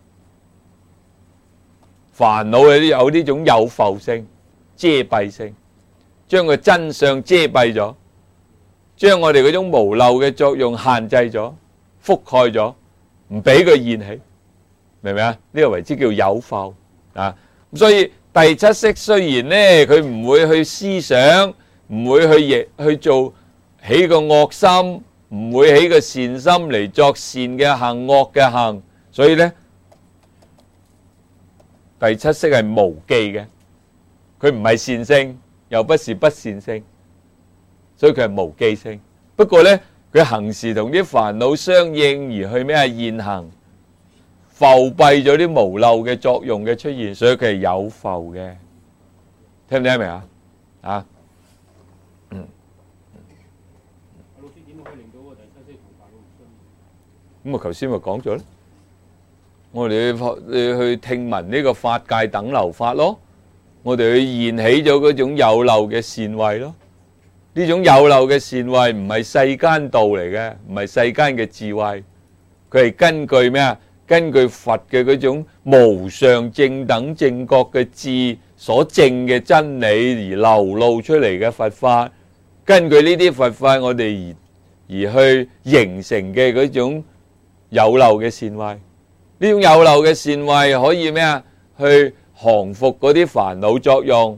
煩惱有呢種有覆性、遮蔽性，將個真相遮蔽咗，將我哋嗰種無漏嘅作用限制咗、覆蓋咗，唔俾佢現起，明唔明啊？呢個為之叫有覆啊。咁所以第七識雖然呢，佢唔會去思想，唔會去做起個惡心，唔會起個善心嚟作善嘅行、惡嘅行，所以呢，第七識係無記嘅，佢唔係善性，又不是不善性，所以佢係無記性。不過呢，佢行時同啲煩惱相應而去咩啊？現行，浮蔽咗啲無漏嘅作用嘅出現，所以佢係有浮嘅。聽唔聽明啊？啊？ 老師點可以令到個第七識同煩惱相應？ 咁啊，頭先咪講咗咧，我哋去聽聞呢個法界等流法咯，我哋去現起咗嗰種有漏嘅善慧咯。呢種有漏嘅善慧唔係世間道嚟嘅，唔係世間嘅智慧，佢係根據咩啊？根據佛嘅嗰種無上正等正覺嘅智所證嘅真理而流露出嚟嘅佛法，根據呢啲佛法我哋而去形成嘅嗰種有漏嘅善慧。呢種有漏嘅善慧可以咩啊？去降服嗰啲煩惱作用，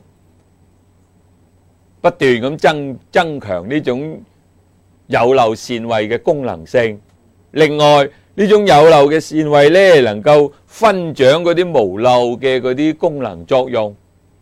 不斷咁增強呢種有漏善慧嘅功能性。另外呢種有漏嘅善慧呢，能夠分長嗰啲無漏嘅嗰啲功能作用，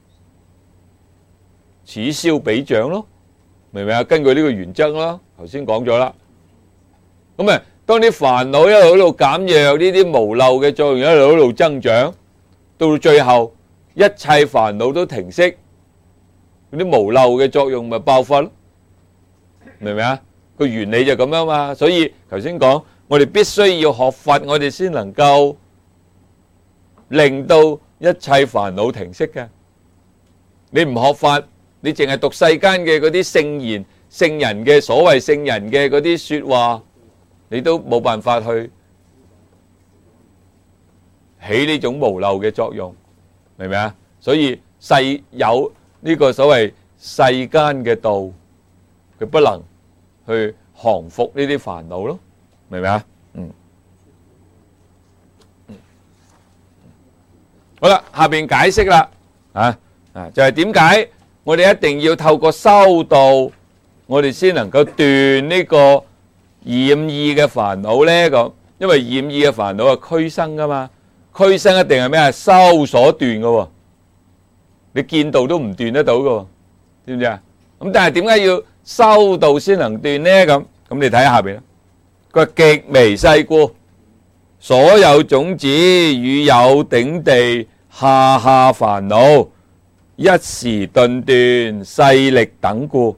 此消彼長咯，明唔明啊？根據呢個原則咯，頭先講咗啦。咁啊，當啲煩惱一路喺度減弱，呢啲無漏嘅作用一路喺度增長，到最後一切煩惱都停息，嗰啲無漏嘅作用咪爆發咯，明唔明啊？個原理就咁樣嘛。所以頭先講，我哋必須要學佛，我哋先能夠令到一切煩惱停息嘅。你唔學法，你淨係讀世間嘅嗰啲聖言、聖人嘅所謂聖人嘅嗰啲說話，你都冇辦法去起呢種無漏嘅作用，明唔明啊？所以世有呢個所謂世間嘅道，佢不能去降服呢啲煩惱咯，明唔明啊？好啦，下邊解釋啦，就係點解我哋一定要透過修道，我哋先能夠斷呢個染意嘅煩惱呢？咁，因為染意嘅煩惱係俱生噶嘛，俱生一定係咩啊？修所斷噶喎，你見道都唔斷得到噶，知唔知啊？咁但係點解要修道先能斷呢？咁你睇下邊啦，佢話極微細故，所有種子與有頂地下下煩惱，一時頓斷，勢力等故。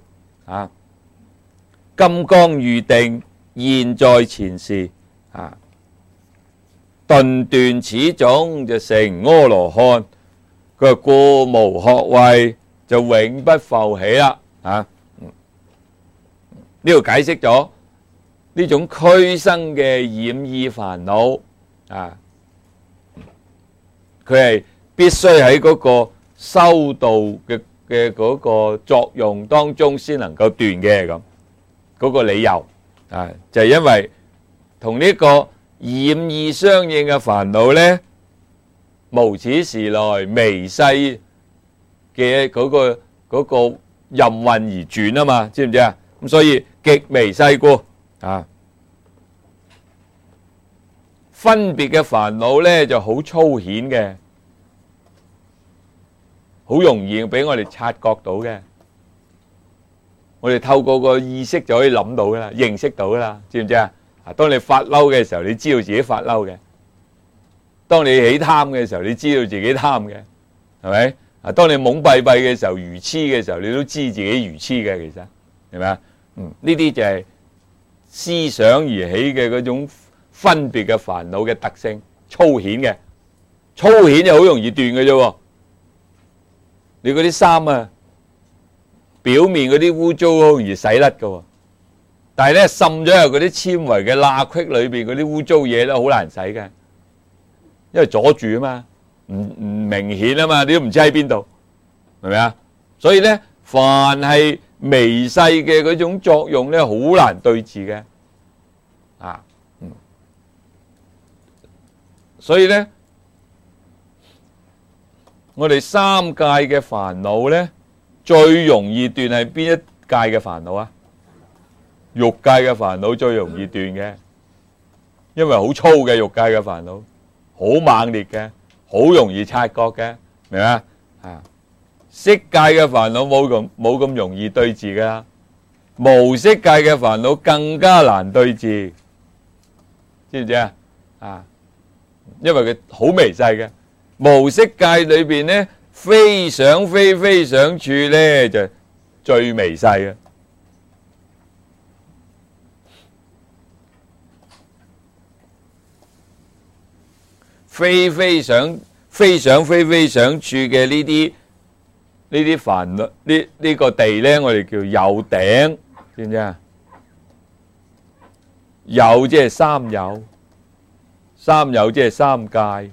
金剛喻定，現在前時，頓斷此種就成阿羅漢。佢話故無學位，就永不復起啦。呢度解釋咗呢種俱生嘅染意煩惱，佢係必須喺嗰個修道嘅嗰個作用當中先能夠斷嘅。咁嗰個理由就係因為同呢個染意相應嘅煩惱呢，無始時來微細嘅嗰個任運而轉啊嘛，知唔知啊？咁所以極微細故分別嘅煩惱呢就好粗顯嘅，好容易俾我哋察覺到嘅。我哋透過個意識就可以諗到噶啦，認識到噶啦，知唔知啊？當你發嬲嘅時候，你知道自己發嬲嘅；當你起貪嘅時候，你知道自己貪嘅，係咪？當你懵閉閉嘅時候，愚痴嘅時候，你都知自己愚痴嘅，其實係咪啊？呢啲就係思想而起嘅嗰種分別嘅煩惱嘅特性，粗顯嘅，粗顯就好容易斷嘅啫喎。你嗰啲衫啊，表面嗰啲污糟好容易洗甩嘅喎，但係咧滲咗入嗰啲纖維嘅罅隙裏邊嗰啲污糟嘢咧，好難洗嘅，因為阻住啊嘛，唔明顯啊嘛，你都唔知喺邊度，係咪啊？所以咧，凡係微細嘅嗰種作用咧，好難對治嘅，啊，所以咧，我哋三界嘅煩惱咧，最容易斷係邊一界嘅煩惱啊？欲界嘅煩惱最容易斷嘅，因為好粗嘅欲界嘅煩惱，好猛烈嘅，好容易察覺嘅，明唔明啊？啊，色界嘅煩惱冇咁容易對治噶啦，無色界嘅煩惱更加難對治，知唔知啊？啊，因為佢好微細嘅，無色界裏邊咧，非想非非想處咧就最微細嘅。非想非非想處嘅呢啲煩惱，呢個地咧，我哋叫有頂，知唔知啊？有即係三有，三有即係三界，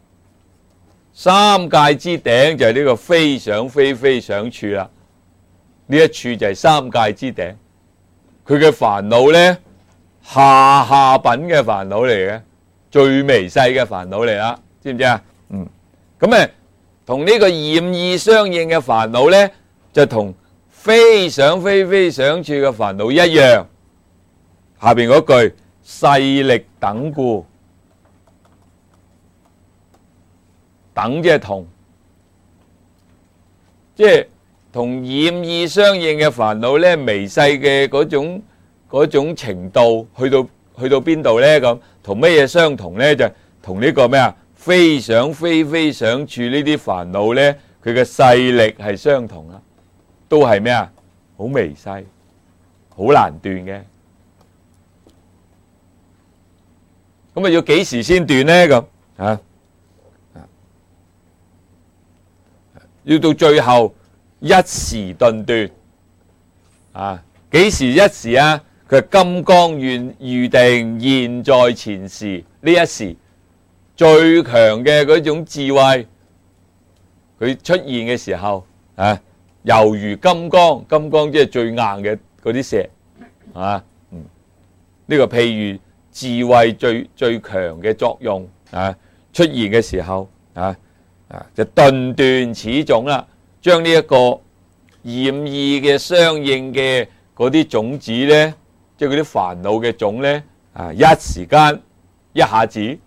三界之頂就係呢個非想非非想處啦。呢一處就係三界之頂，佢嘅煩惱咧，下品嘅煩惱嚟嘅。最微細嘅煩惱嚟啦，知唔知啊？咁同呢個染意相應嘅煩惱咧，就同非想非非想處嘅煩惱一樣。下邊嗰句勢力等故，等即係同，即係同染意相應嘅煩惱咧，微細嘅嗰種程度去到邊度咧？咁同乜嘢相同咧？就同呢個咩啊？非想非非想處呢啲煩惱咧，佢嘅勢力係相同啦，都係咩啊？好微細，好難斷嘅。咁要幾時先斷咧？咁要到最後一時頓斷啊！幾時一時啊？佢係金剛喻定，現在前時呢一時最強嘅嗰種智慧，佢出現嘅時候啊，猶如金剛，金剛即係最硬嘅嗰啲石啊。呢個譬如智慧最強嘅作用啊，出現嘅時候就頓斷此種啦，將呢一個染意嘅相應嘅嗰啲種子咧。即係嗰啲煩惱嘅種咧，一時間一下子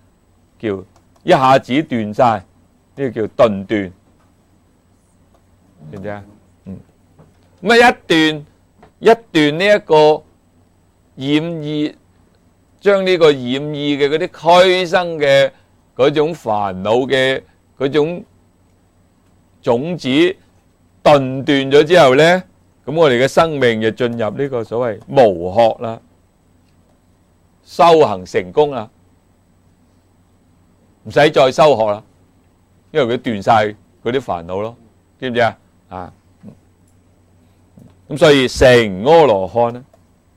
斷晒，呢個叫頓斷，知唔知啊？咁一斷呢一個染意，將呢個染意嘅嗰啲俱生嘅嗰種煩惱嘅嗰種種子頓斷咗之後咧。咁我哋嘅生命就進入呢個所謂無學啦，修行成功啦，唔使再修學啦，因為佢斷晒嗰啲煩惱咯，知唔知啊？咁所以成阿羅漢咧。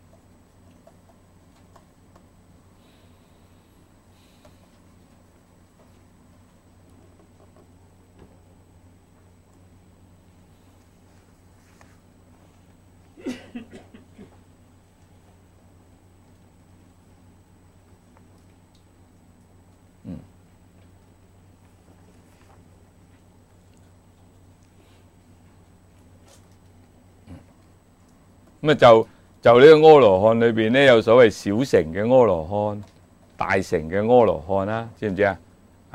咁就呢個阿羅漢裏邊咧，有所謂小乘嘅阿羅漢、大乘嘅阿羅漢啦，知唔知啊？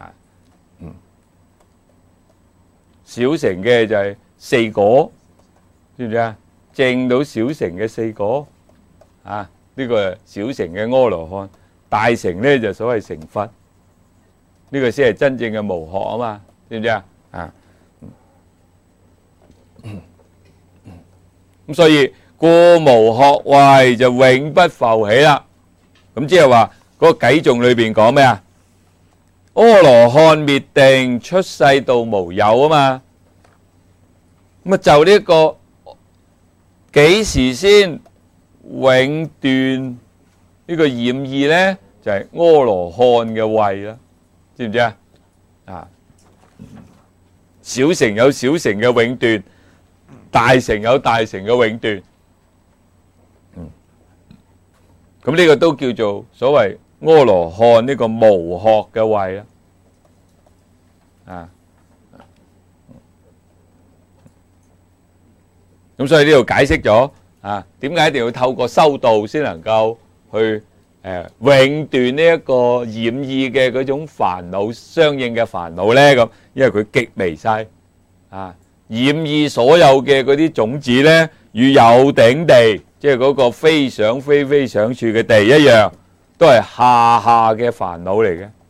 小乘嘅就係四果，知唔知啊？證到小乘嘅四果呢個係小乘嘅阿羅漢，大乘咧就所謂成佛，呢個先係真正嘅無學啊嘛，知唔知啊？咁所以故無學位就永不復起啦。咁即係話嗰個偈頌裏邊講咩啊？阿羅漢滅定，出世道無有啊嘛。咁啊就呢個幾時先永斷呢個染意呢？就係阿羅漢嘅位啦，知唔知啊？啊，小乘有小乘嘅永斷，大乘有大乘嘅永斷。咁呢個都叫做所謂阿羅漢呢個無學嘅位啦。啊，咁所以呢度解釋咗啊，點解一定要透過修道先能夠去永斷呢一個染意嘅嗰種煩惱，相應嘅煩惱呢？咁因為佢極微細啊，染意所有嘅嗰啲種子呢，與有頂地，即係嗰個非想非非想處嘅地一樣，都係下嘅煩惱嚟嘅。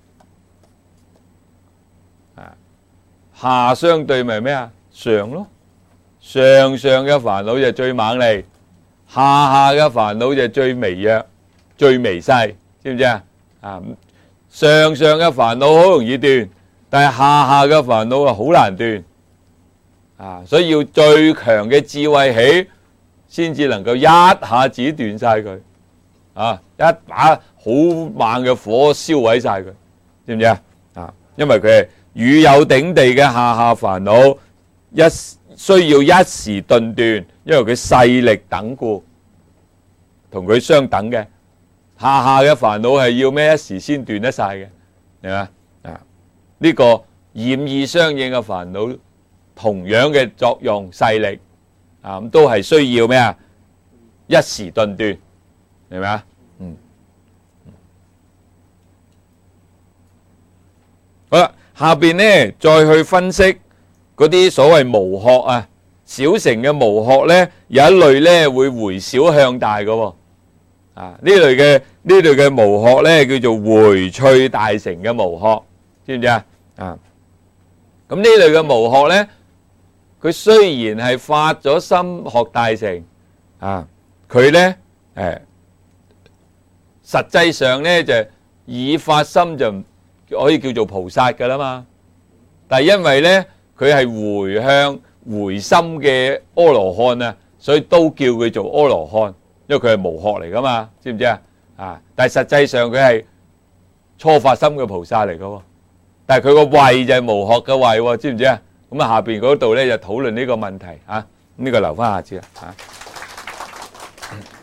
下相對咪咩啊？上咯，上嘅煩惱就最猛利，下嘅煩惱就最微弱、最微細，知唔知啊？上嘅煩惱好容易斷，但係下嘅煩惱啊好難斷。所以要最強嘅智慧起，先至能夠一下子斷晒佢。一把好猛嘅火燒毀晒佢，知唔知啊？因為佢係與有頂地嘅下煩惱，需要一時頓斷，因為佢勢力等故，同佢相等嘅。下嘅煩惱係要咩一時先斷得晒嘅，係嘛？呢個染意相應嘅煩惱，同樣嘅作用勢力，咁都係需要咩啊？一時頓斷，明咪啊？好啦，下邊呢再去分析嗰啲所謂無學啊，小乘嘅無學呢，有一類呢會回小向大嘅喎。呢類嘅無學呢叫做回趣大乘嘅無學，知唔知啊？咁呢類嘅無學呢，佢雖然係發咗心學大乘，佢呢實際上呢就以發心就可以叫做菩薩噶啦嘛，但係因為呢佢係回向回心嘅阿羅漢啊，所以都叫佢做阿羅漢，因為佢係無學嚟噶嘛，知唔知啊？但係實際上佢係初發心嘅菩薩嚟噶，但係佢個位就係無學嘅位，知唔知啊？咁下邊嗰度呢就討論呢個問題，呢個留翻下次啦。